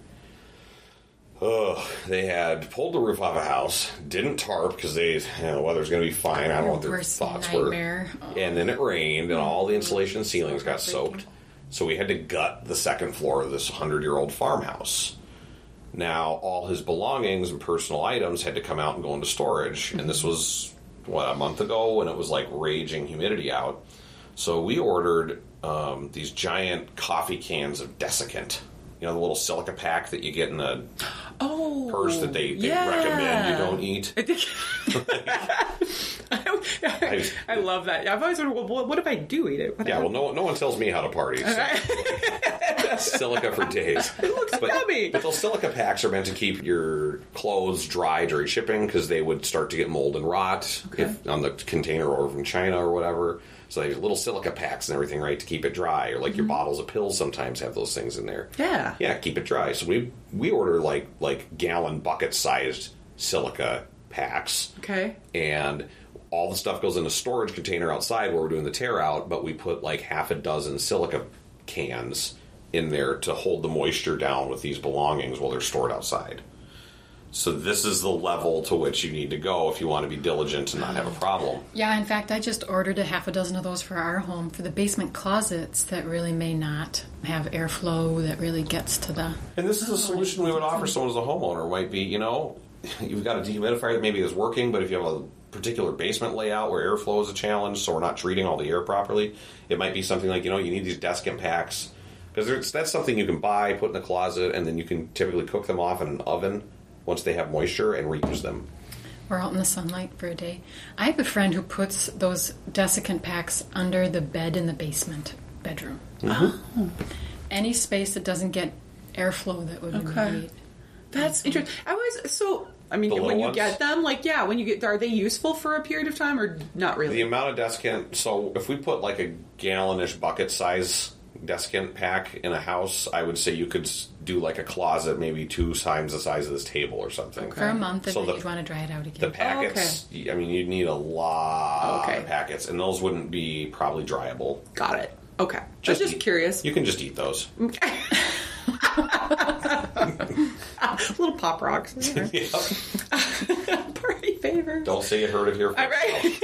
Oh, they had pulled the roof off a house, didn't tarp because they, you know, the weather's going to be fine. I don't know what their Worst thoughts nightmare. were. And then it rained, and all the insulation and ceilings got Heartbreaking. soaked. So we had to gut the second floor of this hundred-year-old farmhouse. Now, all his belongings and personal items had to come out and go into storage. And this was, what, a month ago when it was like raging humidity out. So we ordered um, these giant coffee cans of dessicant. You know, the little silica pack that you get in a Oh, purse that they, they yeah. recommend you don't eat. I, I love that. I've always wondered, well, what, what if I do eat it? What Yeah, well, no, no one tells me how to party. So. Silica for days. It looks but, yummy. But those silica packs are meant to keep your clothes dry during shipping, because they would start to get mold and rot if, on the container or from China or whatever. So they have little silica packs and everything, right, to keep it dry. Or like Mm-hmm. your bottles of pills sometimes have those things in there. Yeah. Yeah, keep it dry. So we we order like like gallon bucket sized silica packs. Okay. And all the stuff goes in a storage container outside where we're doing the tear out, but we put like half a dozen silica cans in there to hold the moisture down with these belongings while they're stored outside. So this is the level to which you need to go if you want to be diligent and not have a problem. Yeah, in fact, I just ordered a half a dozen of those for our home for the basement closets that really may not have airflow that really gets to the... And this is a solution we would offer someone as a homeowner. Might be, you know, you've got a dehumidifier that maybe is working, but if you have a particular basement layout where airflow is a challenge, so we're not treating all the air properly, it might be something like, you know, you need these desiccant packs. Because that's something you can buy, put in the closet, and then you can typically cook them off in an oven once they have moisture and reuse them. Or out in the sunlight for a day. I have a friend who puts those desiccant packs under the bed in the basement bedroom. Mm-hmm. Oh. Any space that doesn't get airflow that would be Okay. great. That's interesting. I was so. I mean, The when little you ones? get them, like, yeah, when you get, are they useful for a period of time or not really? The amount of desiccant, so if we put like a gallonish bucket size desiccant pack in a house, I would say you could s- do like a closet maybe two times the size of this table or something. For a month, and So then the- you'd want to dry it out again. The packets, I mean, you'd need a lot Okay. of packets, and those wouldn't be probably dryable. Got it. Okay. Just, just eat- curious. You can just eat those. Little pop rocks. Yep. Party favor. Don't say you heard it here first. All right.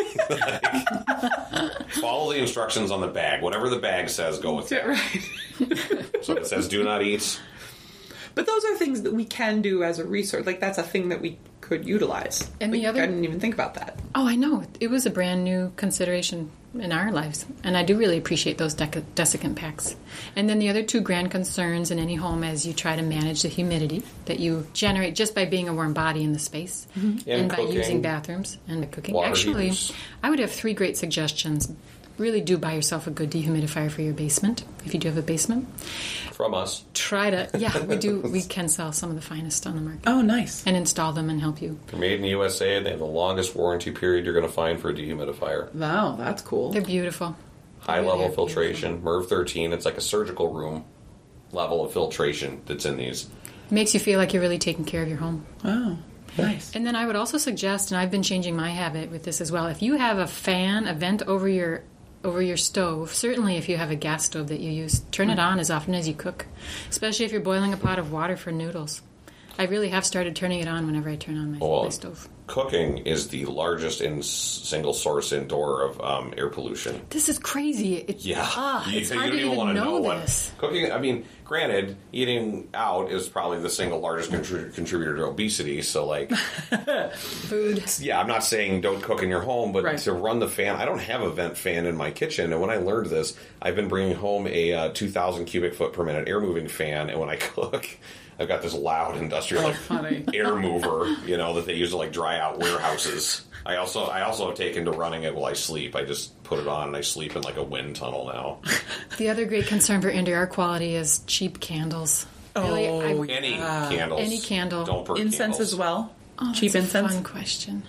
Follow the instructions on the bag. Whatever the bag says, go with it. Right. So if it says do not eat, But those are things that we can do as a resource. Like, that's a thing that we could utilize. And Like, the other- I didn't even think about that. Oh, I know. It was a brand new consideration in our lives. And I do really appreciate those dec- desiccant packs. And then the other two grand concerns in any home as you try to manage the humidity that you generate just by being a warm body in the space And and by cooking. using bathrooms and cooking. Water Actually, heaters. I would have three great suggestions. Really do buy yourself a good dehumidifier for your basement, if you do have a basement. from us. Try to, yeah, we do, we can sell some of the finest on the market. Oh, nice. And install them and help you. They're made in the U S A. They have the longest warranty period you're going to find for a dehumidifier. Wow, that's cool. They're beautiful. High Really level are filtration, MERV thirteen. It's like a surgical room level of filtration that's in these. Makes you feel like you're really taking care of your home. Oh, nice. And then I would also suggest, and I've been changing my habit with this as well, if you have a fan, a vent over your over your stove, certainly if you have a gas stove that you use, turn it on as often as you cook, especially if you're boiling a pot of water for noodles. I really have started turning it on whenever I turn on my, Well, my stove. Cooking is the largest in single source indoor of um, air pollution. This is crazy. It's, Yeah, ah, you, it's you hard don't to even even want to know, know this. what cooking. I mean, granted, eating out is probably the single largest contri- contributor to obesity. So, like, Food. yeah, I'm not saying don't cook in your home, but Right. to run the fan, I don't have a vent fan in my kitchen. And when I learned this, I've been bringing home a uh, two thousand cubic foot per minute air moving fan, and when I cook, I've got this loud industrial Oh, like, funny. air mover, you know, that they use to like dry out warehouses. I also I also have taken to running it while I sleep. I just put it on and I sleep in like a wind tunnel now. The other great concern for indoor air quality is cheap candles. Really, Oh, I- yeah. Any candles, Any candle. don't burn Incense candles. as well. Oh, Cheap that's a incense. Fun question.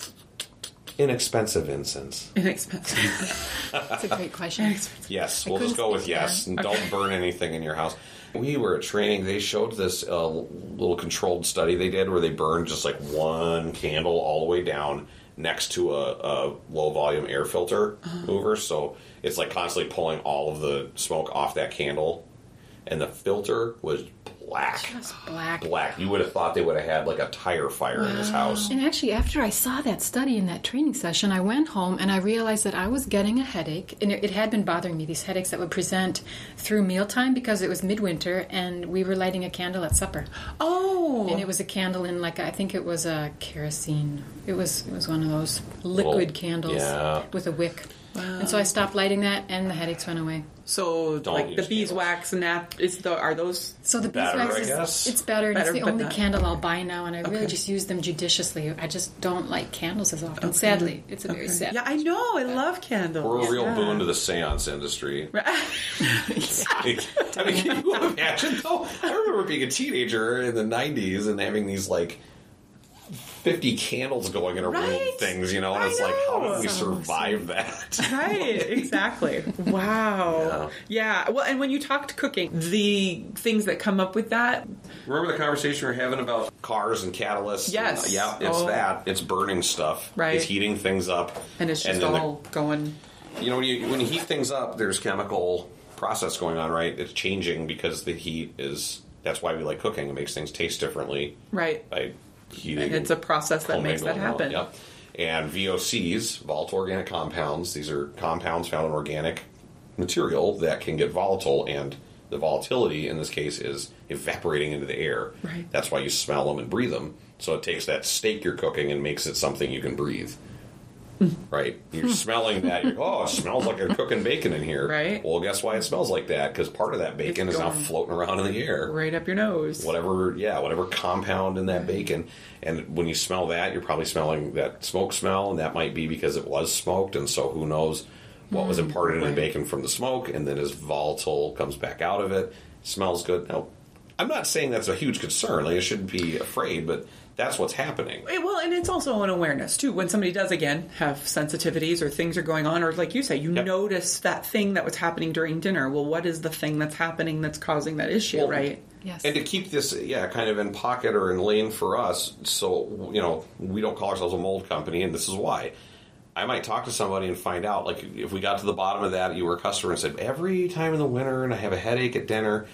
Inexpensive incense. Inexpensive. That's a great question. Yes, I we'll just couldn't go with speak to yes. that. And don't burn anything in your house. We were at training. They showed this uh, little controlled study they did where they burned just like one candle all the way down next to a, a low volume air filter mover. So it's like constantly pulling all of the smoke off that candle. And the filter was black. Just black. Black. You would have thought they would have had like a tire fire in this house. And actually, after I saw that study in that training session, I went home and I realized that I was getting a headache. And it, it had been bothering me, these headaches that would present through mealtime because it was midwinter and we were lighting a candle at supper. Oh. And it was a candle in, like, I think it was a kerosene. It was it was one of those liquid Little- candles yeah. with a wick. And so I stopped lighting that and the headaches went away. So, Don't like, the use beeswax and that, is the, are those... So the Better, beeswax I is guess. it's better, and Better, it's the but only not- candle I'll buy now, and I really Okay. just use them judiciously. I just don't light candles as often. Sadly, it's a very Okay. sad. Yeah, I know. I love candles. We're a real Yeah. boon to the seance industry. Right. I mean, can you imagine though? I remember being a teenager in the nineties and having these like fifty candles going in a room Right? of things, you know, and I it's like, how know. did we So survive that? Right, exactly. Wow. Yeah. Well, and when you talked cooking, the things that come up with that, Remember the conversation we were having about cars and catalysts? Yes. And, yeah, it's Oh. that. It's burning stuff. Right. It's heating things up. and it's just then the- all going... you know, when you when you heat things up, there's chemical process going on, right? It's changing because the heat is. That's why we like cooking. It makes things taste differently Right. by heating. It's a process that makes that commingled, happen. Yep. And V O Cs, volatile organic compounds, these are compounds found in organic material that can get volatile, and the volatility in this case is evaporating into the air. Right. That's why you smell them and breathe them. So it takes that steak you're cooking and makes it something you can breathe. Right? You're smelling that. You're, oh, it smells like you're cooking bacon in here. Right. Well, guess why it smells like that? Because part of that bacon It's is now going floating around in the air. Right up your nose. Whatever, yeah, whatever compound in that bacon. And when you smell that, you're probably smelling that smoke smell, and that might be because it was smoked, and so who knows what was imparted in the bacon from the smoke, and then as volatile comes back out of it, smells good. Now, I'm not saying that's a huge concern. Like, you shouldn't be afraid, but that's what's happening. Eh, Well, and it's also an awareness, too. When somebody does, again, have sensitivities or things are going on, or like you say, you Yep. notice that thing that was happening during dinner. Well, what is the thing that's happening that's causing that issue, Well, right? Yes. And to keep this, yeah, kind of in pocket or in lane for us, so, you know, we don't call ourselves a mold company, and this is why. I might talk to somebody and find out, like, if we got to the bottom of that, you were a customer and said, every time in the winter and I have a headache at dinner,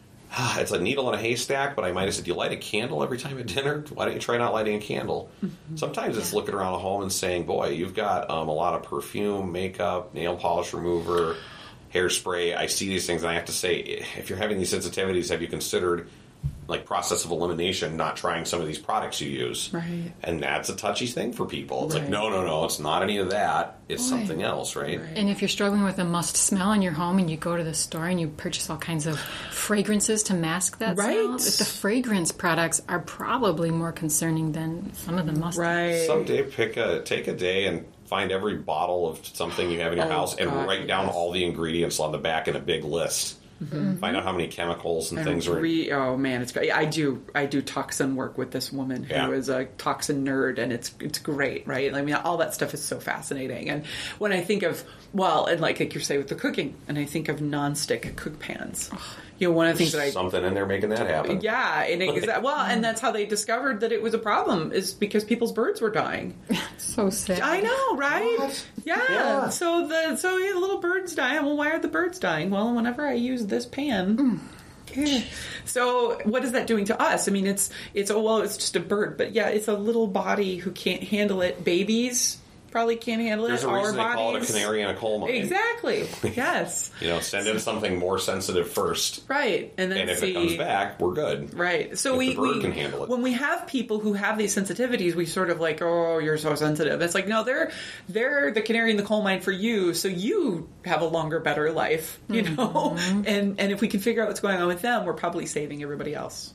it's a needle in a haystack, but I might have said, do you light a candle every time at dinner? Why don't you try not lighting a candle? Mm-hmm. Sometimes it's looking around a home and saying, boy, you've got um, a lot of perfume, makeup, nail polish remover, hairspray. I see these things, and I have to say, if you're having these sensitivities, have you considered, like, process of elimination, not trying some of these products you use? Right. And that's a touchy thing for people. It's Right. like, no, no, no, it's not any of that. It's Boy. something else, right? Right. And if you're struggling with a must smell in your home and you go to the store and you purchase all kinds of fragrances to mask that Right. smell, the fragrance products are probably more concerning than some of the must. Right. Someday, pick a take a day and find every bottle of something you have in your Oh, house and God, write down yes. all the ingredients on the back in a big list. Mm-hmm. Find out how many chemicals and, And things are in. re- oh man, it's great. I do I do toxin work with this woman who Yeah. is a toxin nerd, and it's it's great, right? I mean, all that stuff is so fascinating. And when I think of well, and like like you say with the cooking, and I think of nonstick cook pans, you know, one of the things that I Something in there making that happen. yeah, and exa- well, and that's how they discovered that it was a problem is because people's birds were dying. So sad. I know, right? What? Yeah. Yeah. So the so yeah, the little birds dying. Well, why are the birds dying? Well, whenever I use this pan. Yeah. So what is that doing to us? I mean, it's it's oh well, it's just a bird, but yeah, it's a little body who can't handle it. Babies probably can't handle There's it. a Our reason they call it a bodies- canary in a coal mine. Exactly. Yes. You know, send in something more sensitive first, Right. And then and if see. it comes back, we're good. Right. So If we, the bird we can handle it. when we have people who have these sensitivities, we sort of like, oh, you're so sensitive. It's like, no, they're they're the canary in the coal mine for you, so you have a longer, better life, you know. And and if we can figure out what's going on with them, we're probably saving everybody else.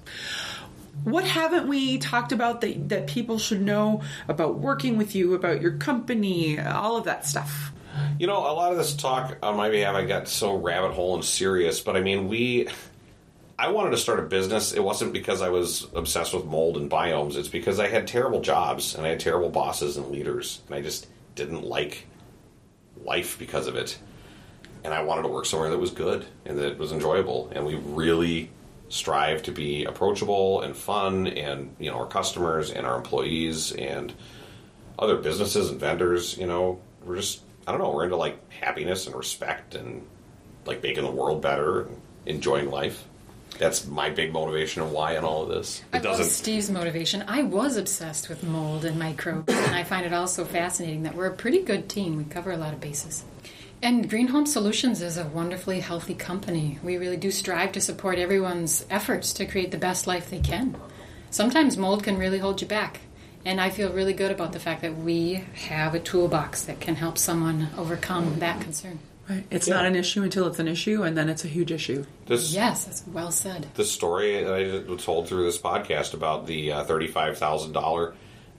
What haven't we talked about that that people should know about working with you, about your company, all of that stuff? You know, a lot of this talk on my behalf, I got so rabbit hole and serious, but I mean, we. I wanted to start a business. It wasn't because I was obsessed with mold and biomes. It's because I had terrible jobs and I had terrible bosses and leaders, and I just didn't like life because of it. And I wanted to work somewhere that was good and that was enjoyable, and we really strive to be approachable and fun, and you know, our customers and our employees and other businesses and vendors, you know, we're just, I don't know, we're into like happiness and respect and like making the world better and enjoying life. That's my big motivation and why in all of this. I It love doesn't. Steve's motivation. I was obsessed with mold and microbes, and I find it also fascinating that we're a pretty good team. We cover a lot of bases. And Green Home Solutions is a wonderfully healthy company. We really do strive to support everyone's efforts to create the best life they can. Sometimes mold can really hold you back, and I feel really good about the fact that we have a toolbox that can help someone overcome that concern. Right. It's Yeah. not an issue until it's an issue, and then it's a huge issue. This, Yes, that's well said. the story that I was told through this podcast about the uh, thirty-five thousand dollars,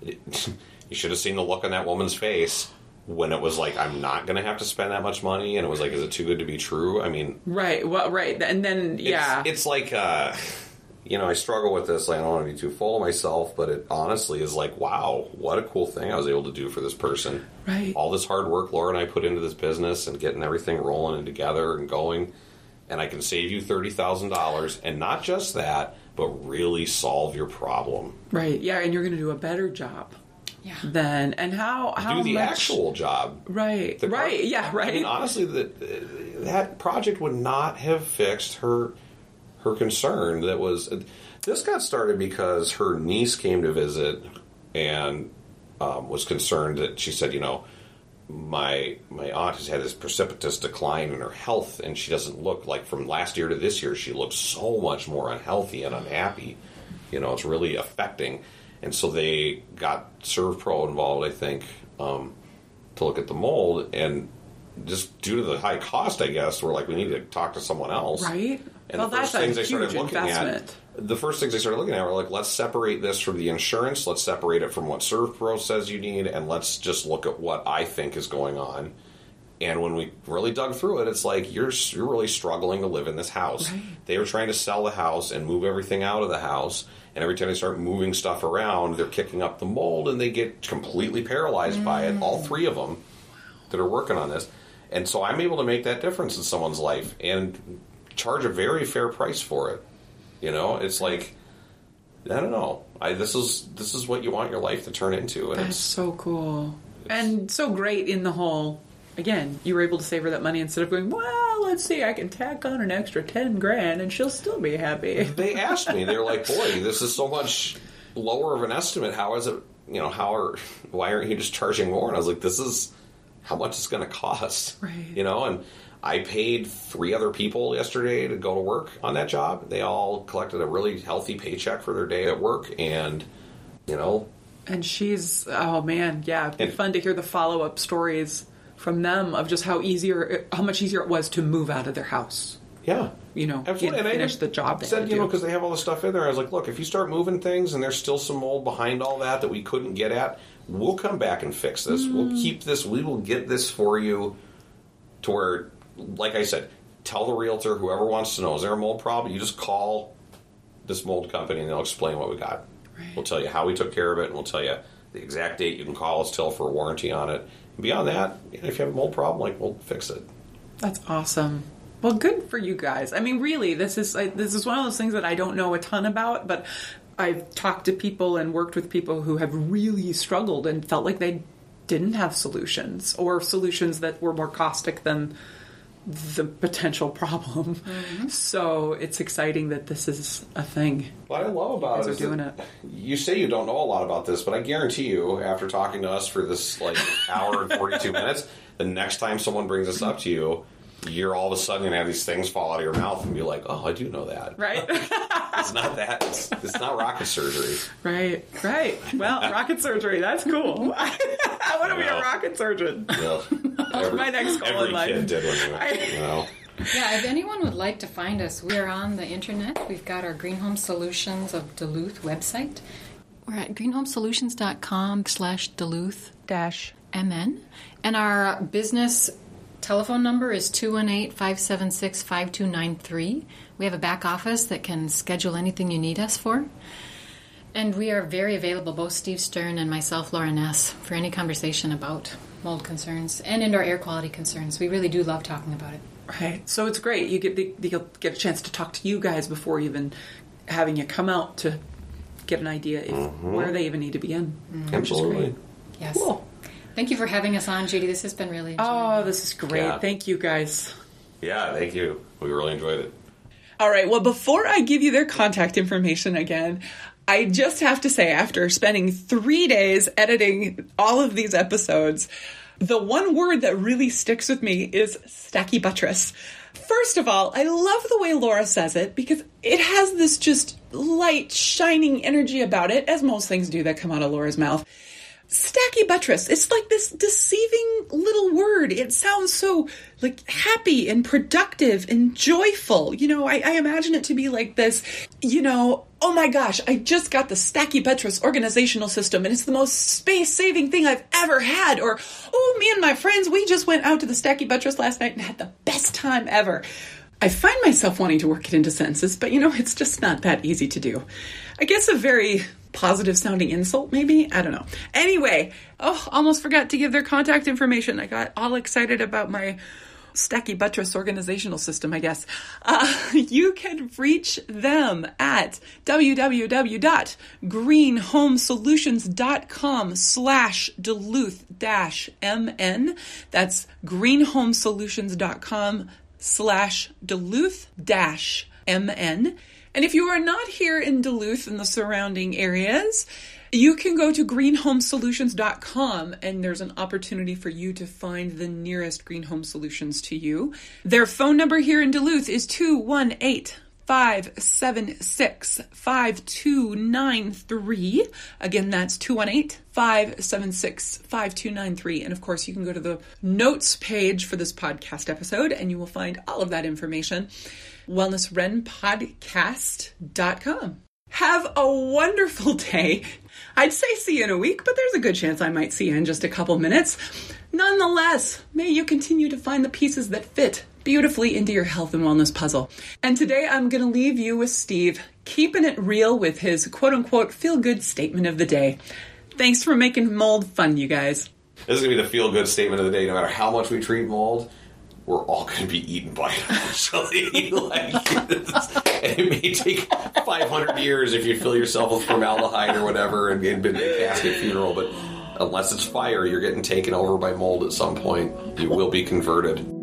you should have seen the look on that woman's face when it was like, I'm not going to have to spend that much money, and it was like, is it too good to be true? I mean, Right. Well, right. And then, it's, yeah. it's like, uh, you know, I struggle with this. Like, I don't want to be too full of myself, but it honestly is like, wow, what a cool thing I was able to do for this person. Right. All this hard work Laura and I put into this business and getting everything rolling and together and going, and I can save you thirty thousand dollars, and not just that, but really solve your problem. Right. Yeah. And you're going to do a better job Yeah. then. And how, how do the much. actual job. Right. The right. pro- Yeah. Right. I mean, honestly, that that project would not have fixed her her concern that was, this got started because her niece came to visit and um, was concerned that she said, you know, my my aunt has had this precipitous decline in her health, and she doesn't look like from last year to this year, she looks so much more unhealthy and unhappy. You know, it's really affecting. And so they got ServPro involved, I think, um, to look at the mold. And just due to the high cost, I guess, we're like, we need to talk to someone else. Right. And well, the first that's things a they started huge looking investment. at, the first things they started looking at were like, let's separate this from the insurance, let's separate it from what ServPro says you need, and let's just look at what I think is going on. And when we really dug through it, it's like, you're you're really struggling to live in this house. Right. They were trying to sell the house and move everything out of the house, and every time they start moving stuff around, they're kicking up the mold, and they get completely paralyzed mm. by it, all three of them that are working on this. And so I'm able to make that difference in someone's life and charge a very fair price for it. You know, it's like, I don't know. I, this is this is what you want your life to turn into. And That's it's so cool. And so great in the whole, again, you were able to save her that money instead of going, well, let's see, I can tack on an extra ten grand and she'll still be happy. They asked me, they were like, boy, this is so much lower of an estimate. How is it, you know, how are, why aren't you just charging more? And I was like, this is how much it's going to cost. Right. You know, and I paid three other people yesterday to go to work on that job. They all collected a really healthy paycheck for their day at work, and, you know. And she's, oh man, yeah, it'd be and, fun to hear the follow-up stories from them of just how easier, how much easier it was to move out of their house. Yeah. You know, Absolutely. and and finish I the job they said, had to you know, do. because they have all this stuff in there. I was like, look, if you start moving things and there's still some mold behind all that that we couldn't get at, we'll come back and fix this. Mm. We'll keep this. We will get this for you to where, like I said, tell the realtor, whoever wants to know, is there a mold problem? You just call this mold company and they'll explain what we got. Right. We'll tell you how we took care of it, and we'll tell you the exact date you can call us till for a warranty on it. And beyond that, if you have a mold problem, like, we'll fix it. That's awesome. Well, good for you guys. I mean, really, this is I, this is one of those things that I don't know a ton about, but I've talked to people and worked with people who have really struggled and felt like they didn't have solutions, or solutions that were more caustic than the potential problem. Mm-hmm. So it's exciting that this is a thing. What I love about it is doing it. You say you don't know a lot about this, but I guarantee you, after talking to us for this like hour and forty-two minutes, the next time someone brings this up to you, you're all of a sudden going to have these things fall out of your mouth and be like, oh, I do know that. Right? It's not that. It's, it's not rocket surgery. Right, right. Well, rocket surgery, that's cool. I want to be a rocket surgeon. Yeah. Every, my next goal every in life. kid did when you were, you know. Yeah, if anyone would like to find us, we're on the internet. We've got our Green Home Solutions of Duluth website. We're at greenhomesolutions.com slash Duluth dash MN. And our business telephone number is two one eight, five seven six, five two nine three. We have a back office that can schedule anything you need us for. And we are very available, both Steve Stern and myself, Laura Ness, for any conversation about mold concerns and indoor air quality concerns. We really do love talking about it. Right. So it's great. You get the, you get a chance to talk to you guys before even having you come out to get an idea if, mm-hmm. where they even need to begin. Mm-hmm. Absolutely. Yes. Cool. Thank you for having us on, Judy. This has been really enjoyable. Oh, this is great. Yeah. Thank you, guys. Yeah, thank you. We really enjoyed it. All right. Well, before I give you their contact information again, I just have to say, after spending three days editing all of these episodes, the one word that really sticks with me is stachybuttress. First of all, I love the way Laura says it because it has this just light, shining energy about it, as most things do that come out of Laura's mouth. Stachybuttress. It's like this deceiving little word. It sounds so like happy and productive and joyful. You know, I, I imagine it to be like this, you know, oh my gosh, I just got the Stachybuttress organizational system and it's the most space-saving thing I've ever had. Or, oh, me and my friends, we just went out to the Stachybuttress last night and had the best time ever. I find myself wanting to work it into sentences, but you know, it's just not that easy to do. I guess a very positive sounding insult, maybe? I don't know. Anyway, oh, almost forgot to give their contact information. I got all excited about my Stachybuttress organizational system, I guess. Uh, you can reach them at www.greenhomesolutions.com slash Duluth dash MN. That's greenhomesolutions.com slash Duluth dash M N. And if you are not here in Duluth and the surrounding areas, you can go to green home solutions dot com and there's an opportunity for you to find the nearest Green Home Solutions to you. Their phone number here in Duluth is two one eight, five seven six, five two nine three. Again, that's two one eight, five seven six, five two nine three. And of course, you can go to the notes page for this podcast episode and you will find all of that information. wellness ren podcast dot com. Have a wonderful day. I'd say see you in a week, but there's a good chance I might see you in just a couple minutes. Nonetheless, may you continue to find the pieces that fit beautifully into your health and wellness puzzle. And today I'm going to leave you with Steve, keeping it real with his quote-unquote feel-good statement of the day. Thanks for making mold fun, you guys. This is going to be the feel-good statement of the day. No matter how much we treat mold, we're all going to be eaten by it eventually. Like, and it may take five hundred years if you fill yourself with formaldehyde or whatever and get a casket funeral, but unless it's fire, you're getting taken over by mold at some point. You will be converted.